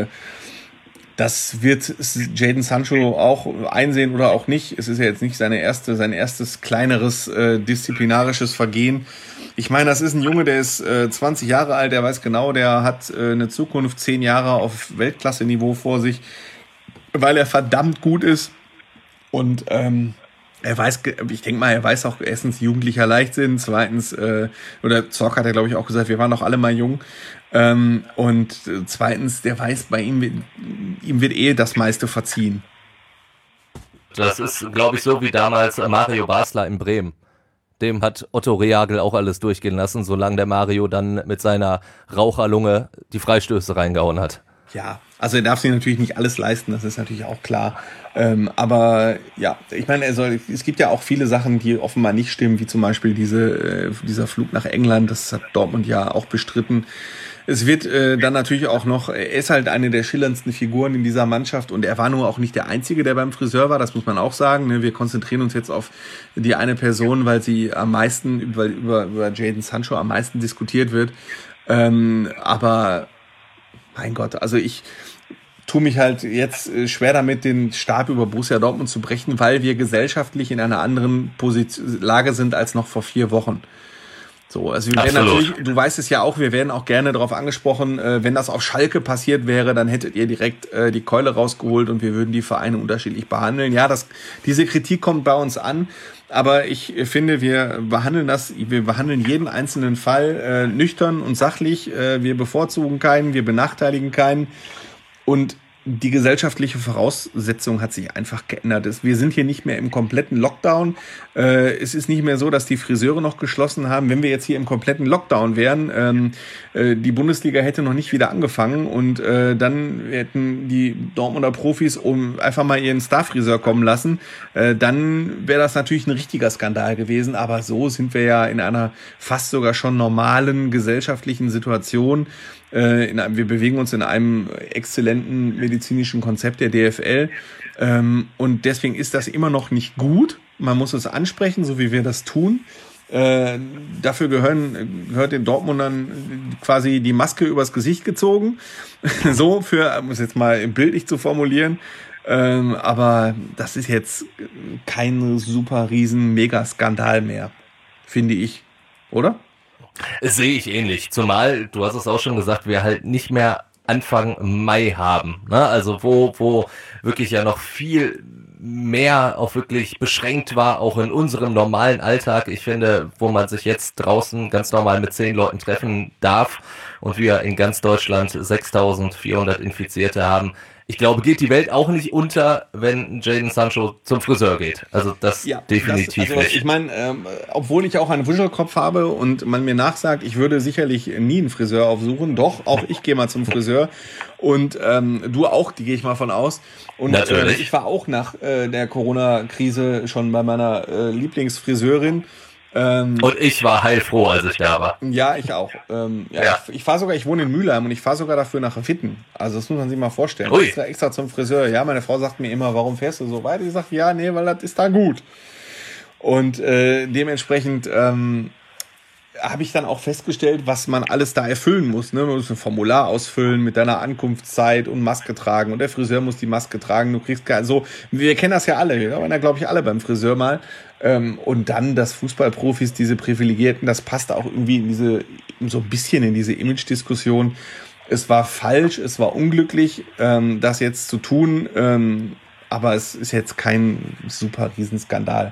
das wird Jadon Sancho auch einsehen oder auch nicht. Es ist ja jetzt nicht seine erste, sein erstes kleineres äh, disziplinarisches Vergehen. Ich meine, das ist ein Junge, der ist äh, zwanzig Jahre alt, der weiß genau, der hat äh, eine Zukunft, zehn Jahre auf Weltklasse-Niveau vor sich, weil er verdammt gut ist. Und ähm, Er weiß, ich denke mal, er weiß auch erstens jugendlicher Leichtsinn, zweitens, äh, oder Zorc hat er, glaube ich, auch gesagt, wir waren doch alle mal jung. Ähm, und zweitens, der weiß, bei ihm, ihm wird eh das meiste verziehen. Das ist, glaube ich, so wie damals Mario Basler in Bremen. Dem hat Otto Rehagel auch alles durchgehen lassen, solange der Mario dann mit seiner Raucherlunge die Freistöße reingehauen hat. Ja, also er darf sich natürlich nicht alles leisten, das ist natürlich auch klar. Ähm, aber ja, ich meine, er soll, es gibt ja auch viele Sachen, die offenbar nicht stimmen, wie zum Beispiel diese, äh, dieser Flug nach England, das hat Dortmund ja auch bestritten. Es wird äh, dann natürlich auch noch, er ist halt eine der schillerndsten Figuren in dieser Mannschaft und er war nur auch nicht der Einzige, der beim Friseur war, das muss man auch sagen. Ne? Wir konzentrieren uns jetzt auf die eine Person, weil sie am meisten, über, über, über Jadon Sancho am meisten diskutiert wird. Ähm, aber mein Gott, also ich tue mich halt jetzt schwer damit, den Stab über Borussia Dortmund zu brechen, weil wir gesellschaftlich in einer anderen Position, Lage sind als noch vor vier Wochen. So, also wir werden natürlich, du weißt es ja auch, wir werden auch gerne darauf angesprochen, äh, wenn das auf Schalke passiert wäre, dann hättet ihr direkt äh, die Keule rausgeholt und wir würden die Vereine unterschiedlich behandeln. Ja, das, diese Kritik kommt bei uns an, aber ich finde, wir behandeln das, wir behandeln jeden einzelnen Fall äh, nüchtern und sachlich. Äh, wir bevorzugen keinen, wir benachteiligen keinen und die gesellschaftliche Voraussetzung hat sich einfach geändert. Wir sind hier nicht mehr im kompletten Lockdown. Es ist nicht mehr so, dass die Friseure noch geschlossen haben. Wenn wir jetzt hier im kompletten Lockdown wären, die Bundesliga hätte noch nicht wieder angefangen und dann hätten die Dortmunder Profis um einfach mal ihren Star-Friseur kommen lassen, dann wäre das natürlich ein richtiger Skandal gewesen. Aber so sind wir ja in einer fast sogar schon normalen gesellschaftlichen Situation. In einem, wir bewegen uns in einem exzellenten medizinischen Konzept der D F L ähm, und deswegen ist das immer noch nicht gut. Man muss es ansprechen, so wie wir das tun. Äh, dafür gehören, gehört den Dortmundern quasi die Maske übers Gesicht gezogen. So, für, um es jetzt mal bildlich zu formulieren. Ähm, aber das ist jetzt kein super riesen Mega-Skandal mehr, finde ich. Oder? Das sehe ich ähnlich. Zumal, du hast es auch schon gesagt, wir halt nicht mehr Anfang Mai haben. Ne? Also wo, wo wirklich ja noch viel mehr auch wirklich beschränkt war, auch in unserem normalen Alltag. Ich finde, wo man sich jetzt draußen ganz normal mit zehn Leuten treffen darf und wir in ganz Deutschland sechstausendvierhundert Infizierte haben. Ich glaube, geht die Welt auch nicht unter, wenn Jadon Sancho zum Friseur geht. Also das ja, definitiv das, also, nicht. Ich meine, ähm, obwohl ich auch einen Wuschelkopf habe und man mir nachsagt, ich würde sicherlich nie einen Friseur aufsuchen. Doch, auch ich gehe mal zum Friseur. Und ähm, du auch, die gehe ich mal von aus. Und natürlich. Äh, ich war auch nach äh, der Corona-Krise schon bei meiner äh, Lieblingsfriseurin. Ähm, und ich war heilfroh, als ich da war. Ja, ich auch. Ähm, ja, ja. Ich, ich fahre sogar, ich wohne in Mülheim und ich fahre sogar dafür nach Witten. Also das muss man sich mal vorstellen. Ui. Extra, extra zum Friseur. Ja, meine Frau sagt mir immer, warum fährst du so weit? Ich sage, ja, nee, weil das ist da gut. Und äh, dementsprechend ähm, habe ich dann auch festgestellt, was man alles da erfüllen muss. Ne? Man muss ein Formular ausfüllen mit deiner Ankunftszeit und Maske tragen. Und der Friseur muss die Maske tragen. Du kriegst keine, so, wir kennen das ja alle. Wir waren ja, glaube ich, alle beim Friseur mal. Ähm, und dann, dass Fußballprofis, diese Privilegierten, das passt auch irgendwie in diese, so ein bisschen in diese Image-Diskussion. Es war falsch, es war unglücklich, ähm, das jetzt zu tun. Ähm, aber es ist jetzt kein super Riesenskandal.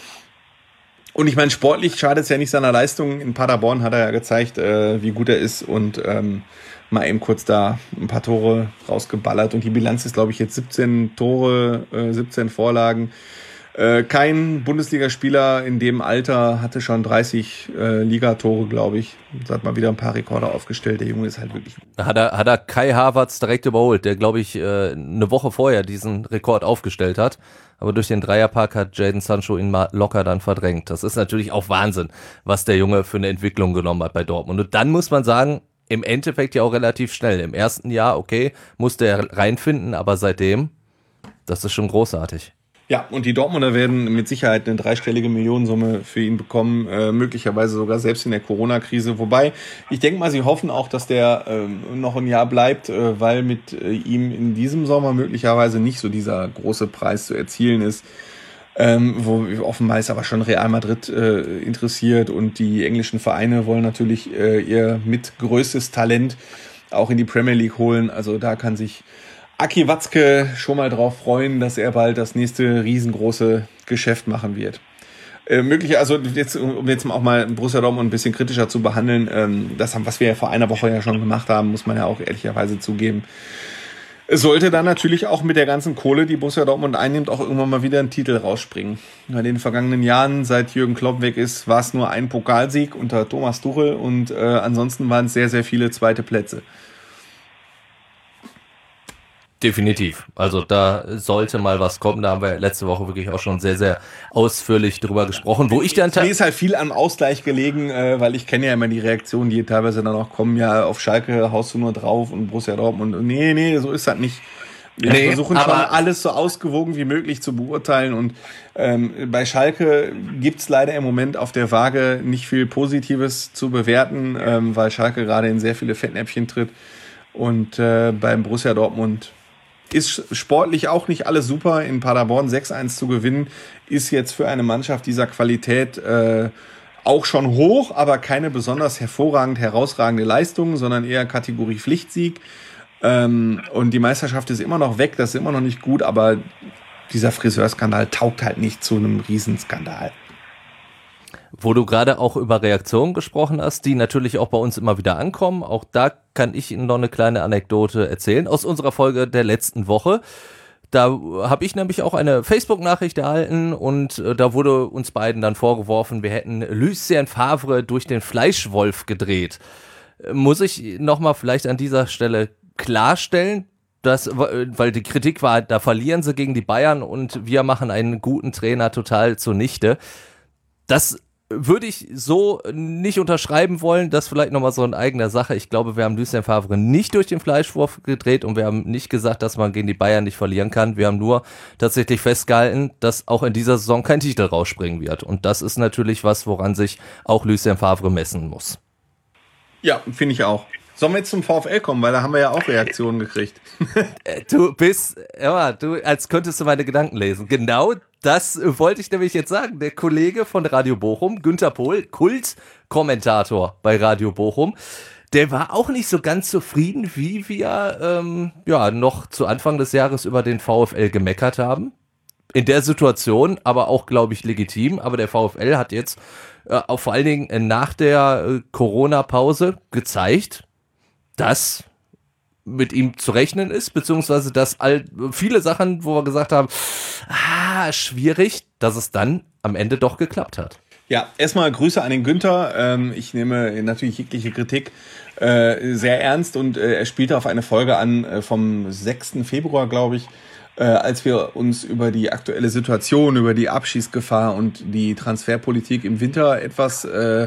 Und ich meine, sportlich schadet es ja nicht seiner Leistung. In Paderborn hat er ja gezeigt, äh, wie gut er ist und ähm, mal eben kurz da ein paar Tore rausgeballert. Und die Bilanz ist, glaube ich, jetzt siebzehn Tore, äh, siebzehn Vorlagen. Äh, kein Bundesligaspieler in dem Alter hatte schon dreißig äh, Ligatore, glaube ich. Da hat mal wieder ein paar Rekorde aufgestellt. Der Junge ist halt wirklich... Hat er, hat er Kai Havertz direkt überholt, der, glaube ich, äh, eine Woche vorher diesen Rekord aufgestellt hat. Aber durch den Dreierpack hat Jadon Sancho ihn mal locker dann verdrängt. Das ist natürlich auch Wahnsinn, was der Junge für eine Entwicklung genommen hat bei Dortmund. Und dann muss man sagen, im Endeffekt ja auch relativ schnell. Im ersten Jahr, okay, musste er reinfinden, aber seitdem, das ist schon großartig. Ja, und die Dortmunder werden mit Sicherheit eine dreistellige Millionensumme für ihn bekommen, äh, möglicherweise sogar selbst in der Corona-Krise. Wobei, ich denke mal, sie hoffen auch, dass der äh, noch ein Jahr bleibt, äh, weil mit äh, ihm in diesem Sommer möglicherweise nicht so dieser große Preis zu erzielen ist. Ähm, wo offenbar ist aber schon Real Madrid äh, interessiert und die englischen Vereine wollen natürlich äh, ihr mitgrößtes Talent auch in die Premier League holen. Also da kann sich Aki Watzke schon mal drauf freuen, dass er bald das nächste riesengroße Geschäft machen wird. Äh, möglich, also jetzt, um jetzt auch mal Borussia Dortmund ein bisschen kritischer zu behandeln, ähm, das haben, was wir ja vor einer Woche ja schon gemacht haben, muss man ja auch ehrlicherweise zugeben. Es sollte dann natürlich auch mit der ganzen Kohle, die Borussia Dortmund einnimmt, auch irgendwann mal wieder ein Titel rausspringen. In den vergangenen Jahren, seit Jürgen Klopp weg ist, war es nur ein Pokalsieg unter Thomas Tuchel und äh, ansonsten waren es sehr, sehr viele zweite Plätze. Definitiv. Also da sollte mal was kommen. Da haben wir letzte Woche wirklich auch schon sehr, sehr ausführlich drüber gesprochen, wo ich dann... Mir ist halt viel am Ausgleich gelegen, äh, weil ich kenne ja immer die Reaktionen, die teilweise dann auch kommen, ja, auf Schalke haust du nur drauf und Borussia Dortmund. Nee, nee, so ist das nicht. Wir nee, versuchen schon alles so ausgewogen wie möglich zu beurteilen und ähm, bei Schalke gibt's leider im Moment auf der Waage nicht viel Positives zu bewerten, ähm, weil Schalke gerade in sehr viele Fettnäpfchen tritt und äh, beim Borussia Dortmund ist sportlich auch nicht alles super. In Paderborn sechs eins zu gewinnen, ist jetzt für eine Mannschaft dieser Qualität äh, auch schon hoch, aber keine besonders hervorragend herausragende Leistung, sondern eher Kategorie Pflichtsieg. Ähm, und die Meisterschaft ist immer noch weg, das ist immer noch nicht gut, aber dieser Friseurskandal taugt halt nicht zu einem Riesenskandal. Wo du gerade auch über Reaktionen gesprochen hast, die natürlich auch bei uns immer wieder ankommen. Auch da kann ich Ihnen noch eine kleine Anekdote erzählen aus unserer Folge der letzten Woche. Da habe ich nämlich auch eine Facebook-Nachricht erhalten und äh, da wurde uns beiden dann vorgeworfen, wir hätten Lucien Favre durch den Fleischwolf gedreht. Äh, muss ich nochmal vielleicht an dieser Stelle klarstellen, dass, weil die Kritik war, da verlieren sie gegen die Bayern und wir machen einen guten Trainer total zunichte. Das würde ich so nicht unterschreiben wollen, das vielleicht nochmal so in eigener Sache. Ich glaube, wir haben Lucien Favre nicht durch den Fleischwurf gedreht und wir haben nicht gesagt, dass man gegen die Bayern nicht verlieren kann. Wir haben nur tatsächlich festgehalten, dass auch in dieser Saison kein Titel rausspringen wird. Und das ist natürlich was, woran sich auch Lucien Favre messen muss. Ja, finde ich auch. Sollen wir jetzt zum VfL kommen, weil da haben wir ja auch Reaktionen gekriegt. Du bist, ja, du, als könntest du meine Gedanken lesen. Genau das wollte ich nämlich jetzt sagen. Der Kollege von Radio Bochum, Günther Pohl, Kultkommentator bei Radio Bochum, der war auch nicht so ganz zufrieden, wie wir ähm, ja noch zu Anfang des Jahres über den VfL gemeckert haben. In der Situation, aber auch, glaube ich, legitim. Aber der VfL hat jetzt äh, auch vor allen Dingen nach der äh, Corona-Pause gezeigt, dass mit ihm zu rechnen ist, beziehungsweise dass all, viele Sachen, wo wir gesagt haben, ah, schwierig, dass es dann am Ende doch geklappt hat. Ja, erstmal Grüße an den Günther. Ähm, ich nehme natürlich jegliche Kritik äh, sehr ernst und äh, er spielte auf eine Folge an äh, vom sechsten Februar, glaube ich, äh, als wir uns über die aktuelle Situation, über die Abschießgefahr und die Transferpolitik im Winter etwas äh,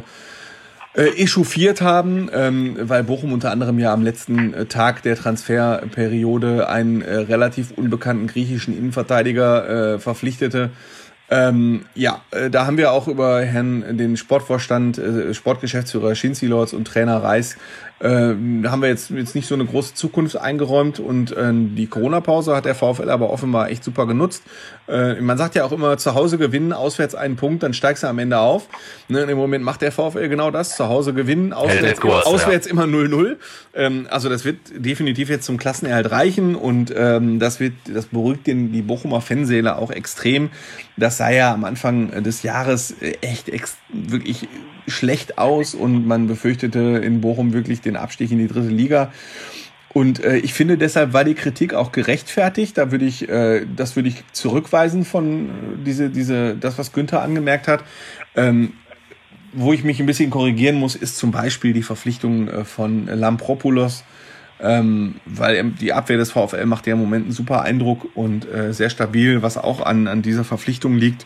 Äh, echauffiert haben, ähm, weil Bochum unter anderem ja am letzten äh, Tag der Transferperiode einen äh, relativ unbekannten griechischen Innenverteidiger äh, verpflichtete. Ähm, ja, äh, da haben wir auch über Herrn den Sportvorstand, äh, Sportgeschäftsführer Schinzilorz und Trainer Reis, äh, haben wir jetzt, jetzt nicht so eine große Zukunft eingeräumt und äh, die Corona-Pause hat der VfL aber offenbar echt super genutzt. Äh, man sagt ja auch immer, zu Hause gewinnen, auswärts einen Punkt, dann steigst du am Ende auf. Ne, im Moment macht der VfL genau das, zu Hause gewinnen, auswärts, Kurs, auswärts ja. immer null null. Ähm, also das wird definitiv jetzt zum Klassenerhalt reichen und ähm, das wird, das beruhigt den, die Bochumer Fanseele auch extrem. Das sah ja am Anfang des Jahres echt ex- wirklich schlecht aus und man befürchtete in Bochum wirklich den Abstieg in die dritte Liga. Und äh, ich finde, deshalb war die Kritik auch gerechtfertigt. Da würde ich, äh, das würde ich zurückweisen von äh, diese, diese, das, was Günther angemerkt hat. Ähm, wo ich mich ein bisschen korrigieren muss, ist zum Beispiel die Verpflichtung äh, von Lampropoulos. Ähm, weil die Abwehr des VfL macht ja im Moment einen super Eindruck und äh, sehr stabil, was auch an, an dieser Verpflichtung liegt.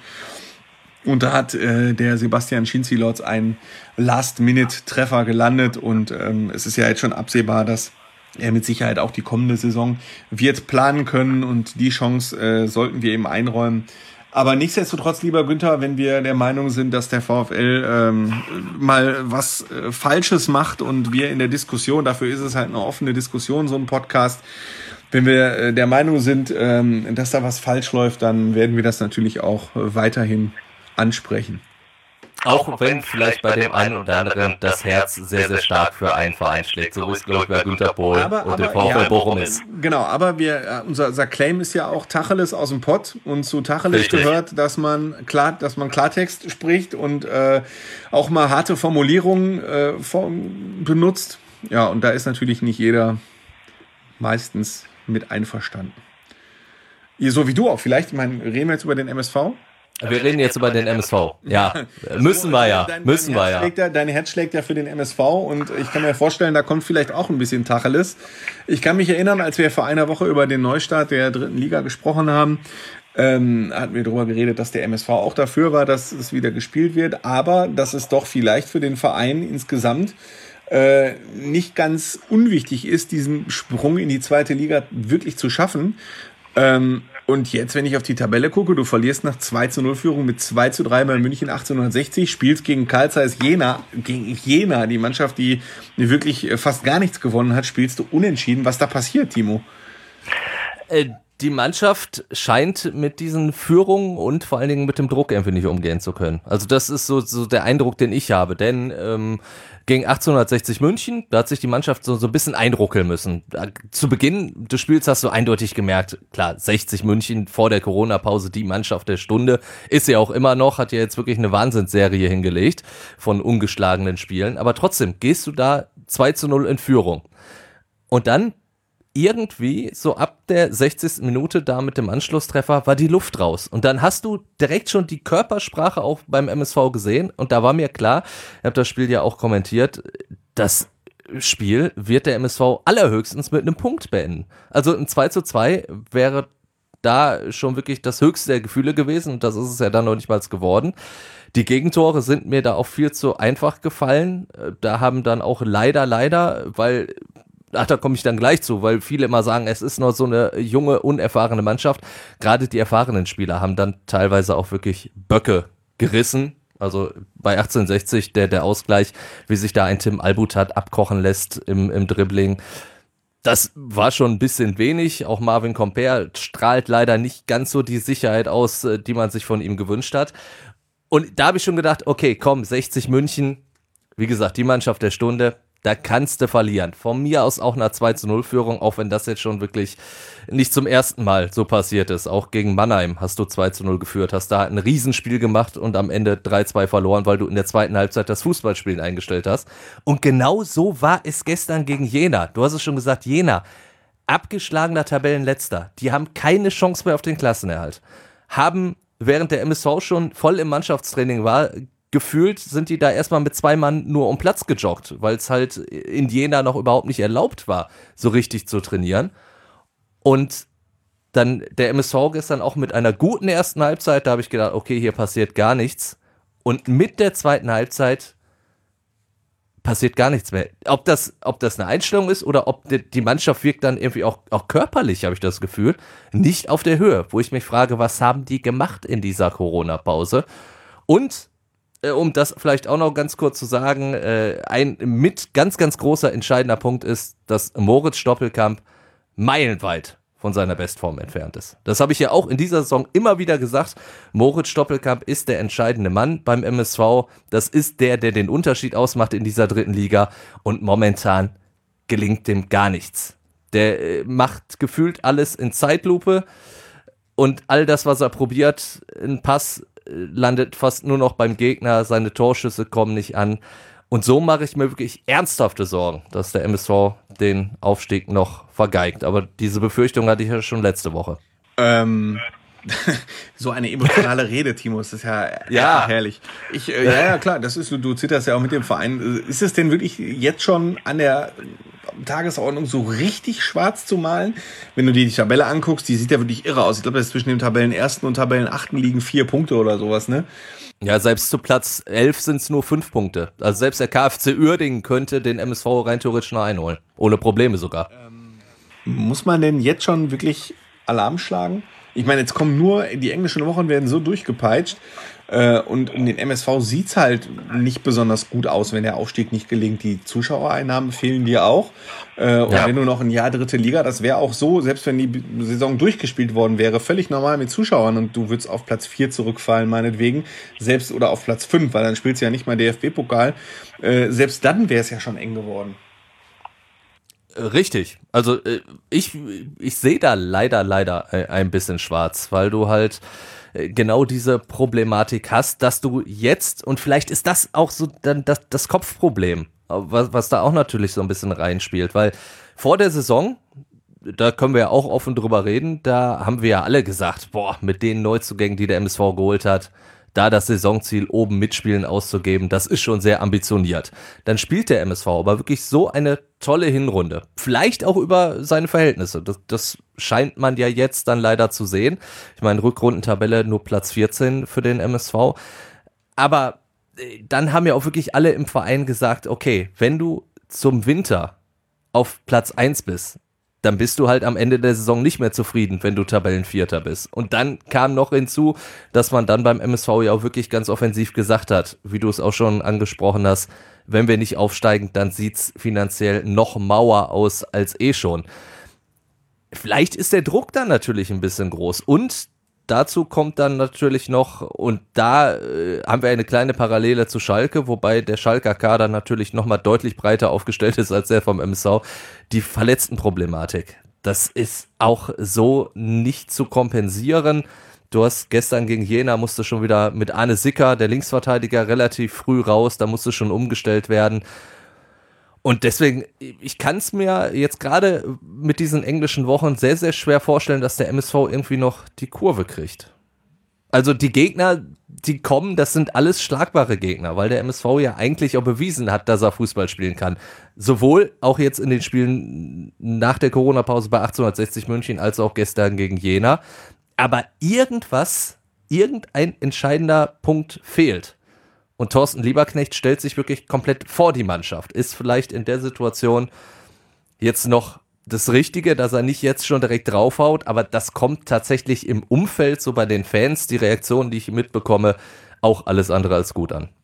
Und da hat äh, der Sebastian Schinzilorz einen Last-Minute-Treffer gelandet und ähm, es ist ja jetzt schon absehbar, dass er mit Sicherheit auch die kommende Saison wird planen können und die Chance äh, sollten wir ihm einräumen. Aber nichtsdestotrotz, lieber Günther, wenn wir der Meinung sind, dass der VfL ähm, mal was äh, Falsches macht und wir in der Diskussion, dafür ist es halt eine offene Diskussion, so ein Podcast, wenn wir äh, der Meinung sind, ähm, dass da was falsch läuft, dann werden wir das natürlich auch äh, weiterhin ansprechen. Auch wenn vielleicht bei dem einen oder anderen das Herz sehr, sehr stark für einen Verein schlägt. So ist, glaube ich, bei Günter Pohl aber, und der aber, VfL ja, Bochum ist. Genau, aber wir, unser, unser Claim ist ja auch Tacheles aus dem Pott. Und zu Tacheles Richtig. gehört, dass man, klar, dass man Klartext spricht und äh, auch mal harte Formulierungen äh, form, benutzt. Ja, und da ist natürlich nicht jeder meistens mit einverstanden. So wie du auch vielleicht. Ich meine, reden wir jetzt über den M S V? Wir reden jetzt über den M S V. Ja, müssen wir ja. Dein, Müssen dein wir ja. ja. Dein Herz schlägt ja für den M S V und ich kann mir vorstellen, da kommt vielleicht auch ein bisschen Tacheles. Ich kann mich erinnern, als wir vor einer Woche über den Neustart der dritten Liga gesprochen haben, ähm, hatten wir darüber geredet, dass der M S V auch dafür war, dass es wieder gespielt wird, aber dass es doch vielleicht für den Verein insgesamt äh, nicht ganz unwichtig ist, diesen Sprung in die zweite Liga wirklich zu schaffen. Ähm, Und jetzt, wenn ich auf die Tabelle gucke, du verlierst nach zwei zu null Führung mit zwei zu drei bei München achtzehnhundertsechzig, spielst gegen Carl Zeiss Jena, gegen Jena, die Mannschaft, die wirklich fast gar nichts gewonnen hat, spielst du unentschieden. Was da passiert, Timo? Äh, die Mannschaft scheint mit diesen Führungen und vor allen Dingen mit dem Druck irgendwie nicht umgehen zu können. Also das ist so, so der Eindruck, den ich habe, denn ähm, gegen achtzehnhundertsechzig München, da hat sich die Mannschaft so, so ein bisschen einruckeln müssen. Zu Beginn des Spiels hast du eindeutig gemerkt, klar, sechzig München vor der Corona-Pause, die Mannschaft der Stunde, ist ja auch immer noch, hat ja jetzt wirklich eine Wahnsinnsserie hingelegt von ungeschlagenen Spielen, aber trotzdem gehst du da zwei zu null in Führung. Und dann irgendwie so ab der sechzigsten Minute da mit dem Anschlusstreffer war die Luft raus. Und dann hast du direkt schon die Körpersprache auch beim M S V gesehen. Und da war mir klar, ich habe das Spiel ja auch kommentiert, das Spiel wird der M S V allerhöchstens mit einem Punkt beenden. Also ein zwei zu zwei wäre da schon wirklich das höchste der Gefühle gewesen. Und das ist es ja dann noch nicht mal geworden. Die Gegentore sind mir da auch viel zu einfach gefallen. Da haben dann auch leider, leider, weil... Ach, da komme ich dann gleich zu, weil viele immer sagen, es ist noch so eine junge, unerfahrene Mannschaft. Gerade die erfahrenen Spieler haben dann teilweise auch wirklich Böcke gerissen. Also bei achtzehnhundertsechzig der, der Ausgleich, wie sich da ein Tim Albutat abkochen lässt im, im Dribbling. Das war schon ein bisschen wenig. Auch Marvin Comper strahlt leider nicht ganz so die Sicherheit aus, die man sich von ihm gewünscht hat. Und da habe ich schon gedacht, okay, komm, sechzig München, wie gesagt, die Mannschaft der Stunde, da kannst du verlieren. Von mir aus auch eine zwei zu null Führung, auch wenn das jetzt schon wirklich nicht zum ersten Mal so passiert ist. Auch gegen Mannheim hast du zwei zu null geführt, hast da ein Riesenspiel gemacht und am Ende drei zwei verloren, weil du in der zweiten Halbzeit das Fußballspielen eingestellt hast. Und genau so war es gestern gegen Jena. Du hast es schon gesagt, Jena, abgeschlagener Tabellenletzter. Die haben keine Chance mehr auf den Klassenerhalt. Haben, während der M S V schon voll im Mannschaftstraining war, gefühlt sind die da erstmal mit zwei Mann nur um Platz gejoggt, weil es halt in Jena noch überhaupt nicht erlaubt war, so richtig zu trainieren. Und dann der M S V gestern auch mit einer guten ersten Halbzeit, da habe ich gedacht, okay, hier passiert gar nichts. Und mit der zweiten Halbzeit passiert gar nichts mehr. Ob das, ob das eine Einstellung ist oder ob die, die Mannschaft wirkt dann irgendwie auch, auch körperlich, habe ich das Gefühl, nicht auf der Höhe. Wo ich mich frage, was haben die gemacht in dieser Corona-Pause? Und um das vielleicht auch noch ganz kurz zu sagen, äh, ein mit ganz, ganz großer entscheidender Punkt ist, dass Moritz Stoppelkamp meilenweit von seiner Bestform entfernt ist. Das habe ich ja auch in dieser Saison immer wieder gesagt. Moritz Stoppelkamp ist der entscheidende Mann beim M S V. Das ist der, der den Unterschied ausmacht in dieser dritten Liga. Und momentan gelingt dem gar nichts. Der äh, macht gefühlt alles in Zeitlupe. Und all das, was er probiert, ein Pass landet fast nur noch beim Gegner, seine Torschüsse kommen nicht an. Und so mache ich mir wirklich ernsthafte Sorgen, dass der M S V den Aufstieg noch vergeigt. Aber diese Befürchtung hatte ich ja schon letzte Woche. Ähm, so eine emotionale Rede, Timo, das ist ja, ja. herrlich. Ich, äh, ja, ja, klar, das ist, du zitterst ja auch mit dem Verein. Ist es denn wirklich jetzt schon an der Tagesordnung so richtig schwarz zu malen? Wenn du dir die Tabelle anguckst, die sieht ja wirklich irre aus. Ich glaube, das ist zwischen dem Tabellenersten und Tabellenachten liegen vier Punkte oder sowas, ne? Ja, selbst zu Platz elf sind es nur fünf Punkte. Also selbst der K F C Uerdingen könnte den M S V rein theoretisch noch einholen. Ohne Probleme sogar. Ähm, muss man denn jetzt schon wirklich Alarm schlagen? Ich meine, jetzt kommen nur, die englischen Wochen werden so durchgepeitscht Äh, und um den M S V sieht's halt nicht besonders gut aus, wenn der Aufstieg nicht gelingt. Die Zuschauereinnahmen fehlen dir auch. Äh, und Ja. wenn du noch ein Jahr dritte Liga, das wäre auch so, selbst wenn die Saison durchgespielt worden wäre, völlig normal mit Zuschauern und du würdest auf Platz vier zurückfallen, meinetwegen, selbst oder auf Platz fünf, weil dann spielst du ja nicht mal D F B-Pokal. Äh, selbst dann wäre es ja schon eng geworden. Richtig. Also äh, ich, ich sehe da leider, leider äh, ein bisschen schwarz, weil du halt äh, genau diese Problematik hast, dass du jetzt, und vielleicht ist das auch so dann das, das Kopfproblem, was, was da auch natürlich so ein bisschen reinspielt, weil vor der Saison, da können wir ja auch offen drüber reden, da haben wir ja alle gesagt, boah, mit den Neuzugängen, die der M S V geholt hat, da das Saisonziel oben mitspielen auszugeben, das ist schon sehr ambitioniert. Dann spielt der M S V aber wirklich so eine tolle Hinrunde. Vielleicht auch über seine Verhältnisse. Das, das scheint man ja jetzt dann leider zu sehen. Ich meine, Rückrundentabelle nur Platz vierzehn für den M S V. Aber äh, dann haben ja auch wirklich alle im Verein gesagt, okay, wenn du zum Winter auf Platz eins bist, dann bist du halt am Ende der Saison nicht mehr zufrieden, wenn du Tabellenvierter bist. Und dann kam noch hinzu, dass man dann beim M S V ja auch wirklich ganz offensiv gesagt hat, wie du es auch schon angesprochen hast, wenn wir nicht aufsteigen, dann sieht's finanziell noch mauer aus als eh schon. Vielleicht ist der Druck dann natürlich ein bisschen groß. Und dazu kommt dann natürlich noch, und da äh, haben wir eine kleine Parallele zu Schalke, wobei der Schalker Kader natürlich nochmal deutlich breiter aufgestellt ist als der vom M S V, die Verletztenproblematik. Das ist auch so nicht zu kompensieren. Du hast gestern gegen Jena, musste schon wieder mit Arne Sicker, der Linksverteidiger, relativ früh raus, da musste schon umgestellt werden. Und deswegen, ich kann es mir jetzt gerade mit diesen englischen Wochen sehr, sehr schwer vorstellen, dass der M S V irgendwie noch die Kurve kriegt. Also die Gegner, die kommen, das sind alles schlagbare Gegner, weil der M S V ja eigentlich auch bewiesen hat, dass er Fußball spielen kann. Sowohl auch jetzt in den Spielen nach der Corona-Pause bei achtzehnhundertsechzig München, als auch gestern gegen Jena. Aber irgendwas, irgendein entscheidender Punkt fehlt. Und Thorsten Lieberknecht stellt sich wirklich komplett vor die Mannschaft. Ist vielleicht in der Situation jetzt noch das Richtige, dass er nicht jetzt schon direkt draufhaut, aber das kommt tatsächlich im Umfeld, so bei den Fans, die Reaktionen, die ich mitbekomme, auch alles andere als gut an.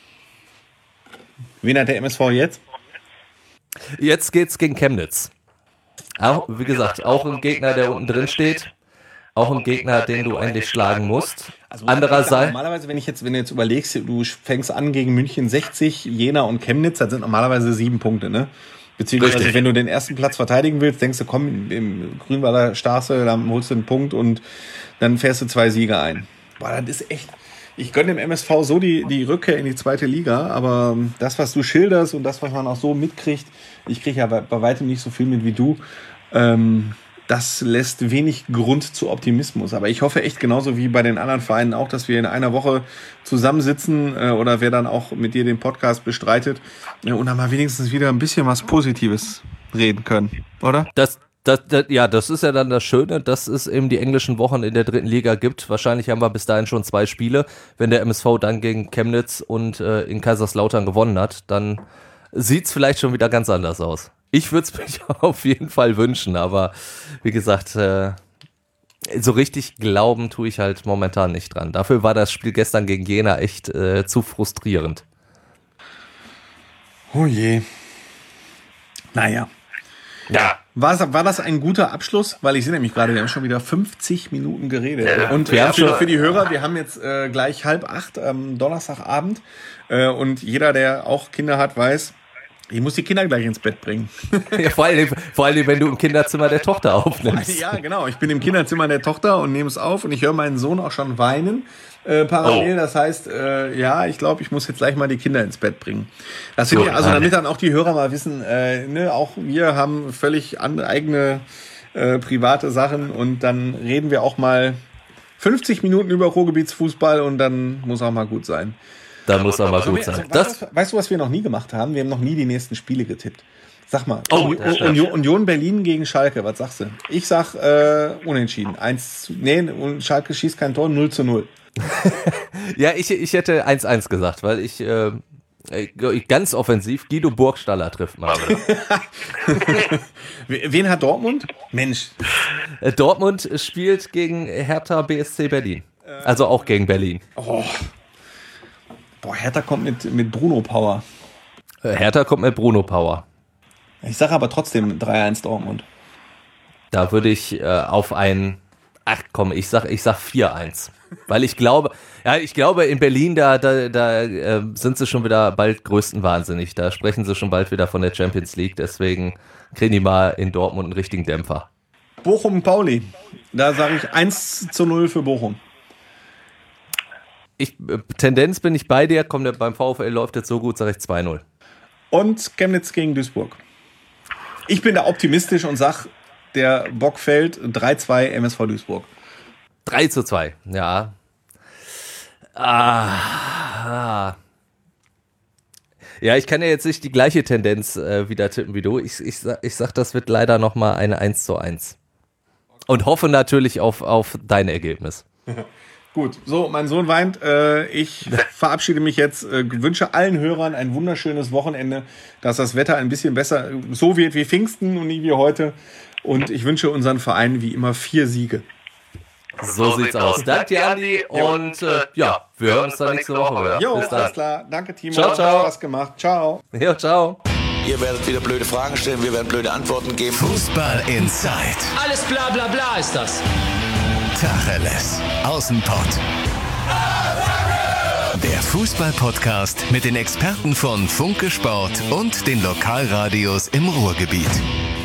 Wen hat der M S V jetzt? Jetzt geht's gegen Chemnitz. Auch, wie gesagt, auch ein Gegner, der unten drin steht. Auch ein Gegner, den du eigentlich schlagen musst. Also Andererseits, normalerweise, wenn ich jetzt, wenn du jetzt überlegst, du fängst an gegen München sechzig, Jena und Chemnitz, das sind normalerweise sieben Punkte, ne? Beziehungsweise, Richtig. wenn du den ersten Platz verteidigen willst, denkst du, komm, im Grünwalder Straße, dann holst du einen Punkt und dann fährst du zwei Siege ein. Boah, das ist echt, ich gönne dem M S V so die, die Rückkehr in die zweite Liga, aber das, was du schilderst und das, was man auch so mitkriegt, ich kriege ja bei, bei weitem nicht so viel mit wie du, ähm, das lässt wenig Grund zu Optimismus. Aber ich hoffe echt genauso wie bei den anderen Vereinen auch, dass wir in einer Woche zusammensitzen äh, oder wer dann auch mit dir den Podcast bestreitet äh, und dann mal wenigstens wieder ein bisschen was Positives reden können, oder? das, das, das, ja, das ist ja dann das Schöne, dass es eben die englischen Wochen in der dritten Liga gibt. Wahrscheinlich haben wir bis dahin schon zwei Spiele. Wenn der M S V dann gegen Chemnitz und äh, in Kaiserslautern gewonnen hat, dann sieht's vielleicht schon wieder ganz anders aus. Ich würde es mir auf jeden Fall wünschen, aber wie gesagt, äh, so richtig glauben tue ich halt momentan nicht dran. Dafür war das Spiel gestern gegen Jena echt äh, zu frustrierend. Oh je. Naja. Ja. War, war das ein guter Abschluss? Weil ich sehe nämlich gerade, wir haben schon wieder fünfzig Minuten geredet. Und wir ja, haben für, schon- für die Hörer, wir haben jetzt äh, gleich halb acht am Donnerstagabend. Äh, und jeder, der auch Kinder hat, weiß, ich muss die Kinder gleich ins Bett bringen. Ja, vor allem, vor allem, wenn du im Kinderzimmer der Tochter aufnimmst. Ja, genau. Ich bin im Kinderzimmer der Tochter und nehme es auf und ich höre meinen Sohn auch schon weinen äh, parallel. Oh. Das heißt, äh, ja, ich glaube, ich muss jetzt gleich mal die Kinder ins Bett bringen. Das So, finde ich, also nein. damit dann auch die Hörer mal wissen, äh, ne, auch wir haben völlig andere, eigene äh, private Sachen und dann reden wir auch mal fünfzig Minuten über Ruhrgebietsfußball und dann muss auch mal gut sein. Da muss aber Also, gut also, sein. weißt, Das, du, was- weißt du, was wir noch nie gemacht haben? Wir haben noch nie die nächsten Spiele getippt. Sag mal, Oh, Uni- das stimmt. Union, Union Berlin gegen Schalke, was sagst du? Ich sag äh, unentschieden. Eins, zu- nee, und Schalke schießt kein Tor, null zu null. ja, ich, ich hätte eins eins gesagt, weil ich äh, äh, ganz offensiv Guido Burgstaller trifft mal. Wen hat Dortmund? Mensch. Äh, Dortmund spielt gegen Hertha B S C Berlin. Also auch gegen Berlin. Oh. Boah, Hertha kommt mit, mit Bruno Power. Hertha kommt mit Bruno Power. Ich sage aber trotzdem drei eins Dortmund. Da würde ich äh, auf ein, ach komm, ich sag, ich sag vier eins. Weil ich glaube, ja, ich glaube in Berlin, da, da, da äh, sind sie schon wieder bald größtenwahnsinnig. Da sprechen sie schon bald wieder von der Champions League. Deswegen kriegen die mal in Dortmund einen richtigen Dämpfer. Bochum Pauli. Da sage ich eins zu null für Bochum. Ich, äh, Tendenz bin ich bei dir. Komm, der, beim VfL läuft jetzt so gut, sage ich zwei null. Und Chemnitz gegen Duisburg. Ich bin da optimistisch und sag, der Bock fällt drei zwei M S V Duisburg. drei zu zwei, ja. Ah. Ja, ich kann ja jetzt nicht die gleiche Tendenz äh, wieder tippen wie du. Ich, ich, ich sag, das wird leider nochmal eine eins zu eins. Und hoffe natürlich auf, auf dein Ergebnis. Gut, so, mein Sohn weint. Äh, ich verabschiede mich jetzt, äh, wünsche allen Hörern ein wunderschönes Wochenende, dass das Wetter ein bisschen besser so wird wie Pfingsten und nie wie heute. Und ich wünsche unseren Verein wie immer vier Siege. So, so sieht's aus. Danke dir, Andi. Und äh, ja, wir hören uns dann nächste Woche wieder. Jo, bis dann. alles klar. Danke, Timo. Ciao, ciao. Hat Spaß gemacht. Ciao. Ja, ciao. Ihr werdet wieder blöde Fragen stellen, wir werden blöde Antworten geben. Fußball Inside. Alles bla bla bla ist das. Tacheles. Außenpott. Der Fußball-Podcast mit den Experten von Funke Sport und den Lokalradios im Ruhrgebiet.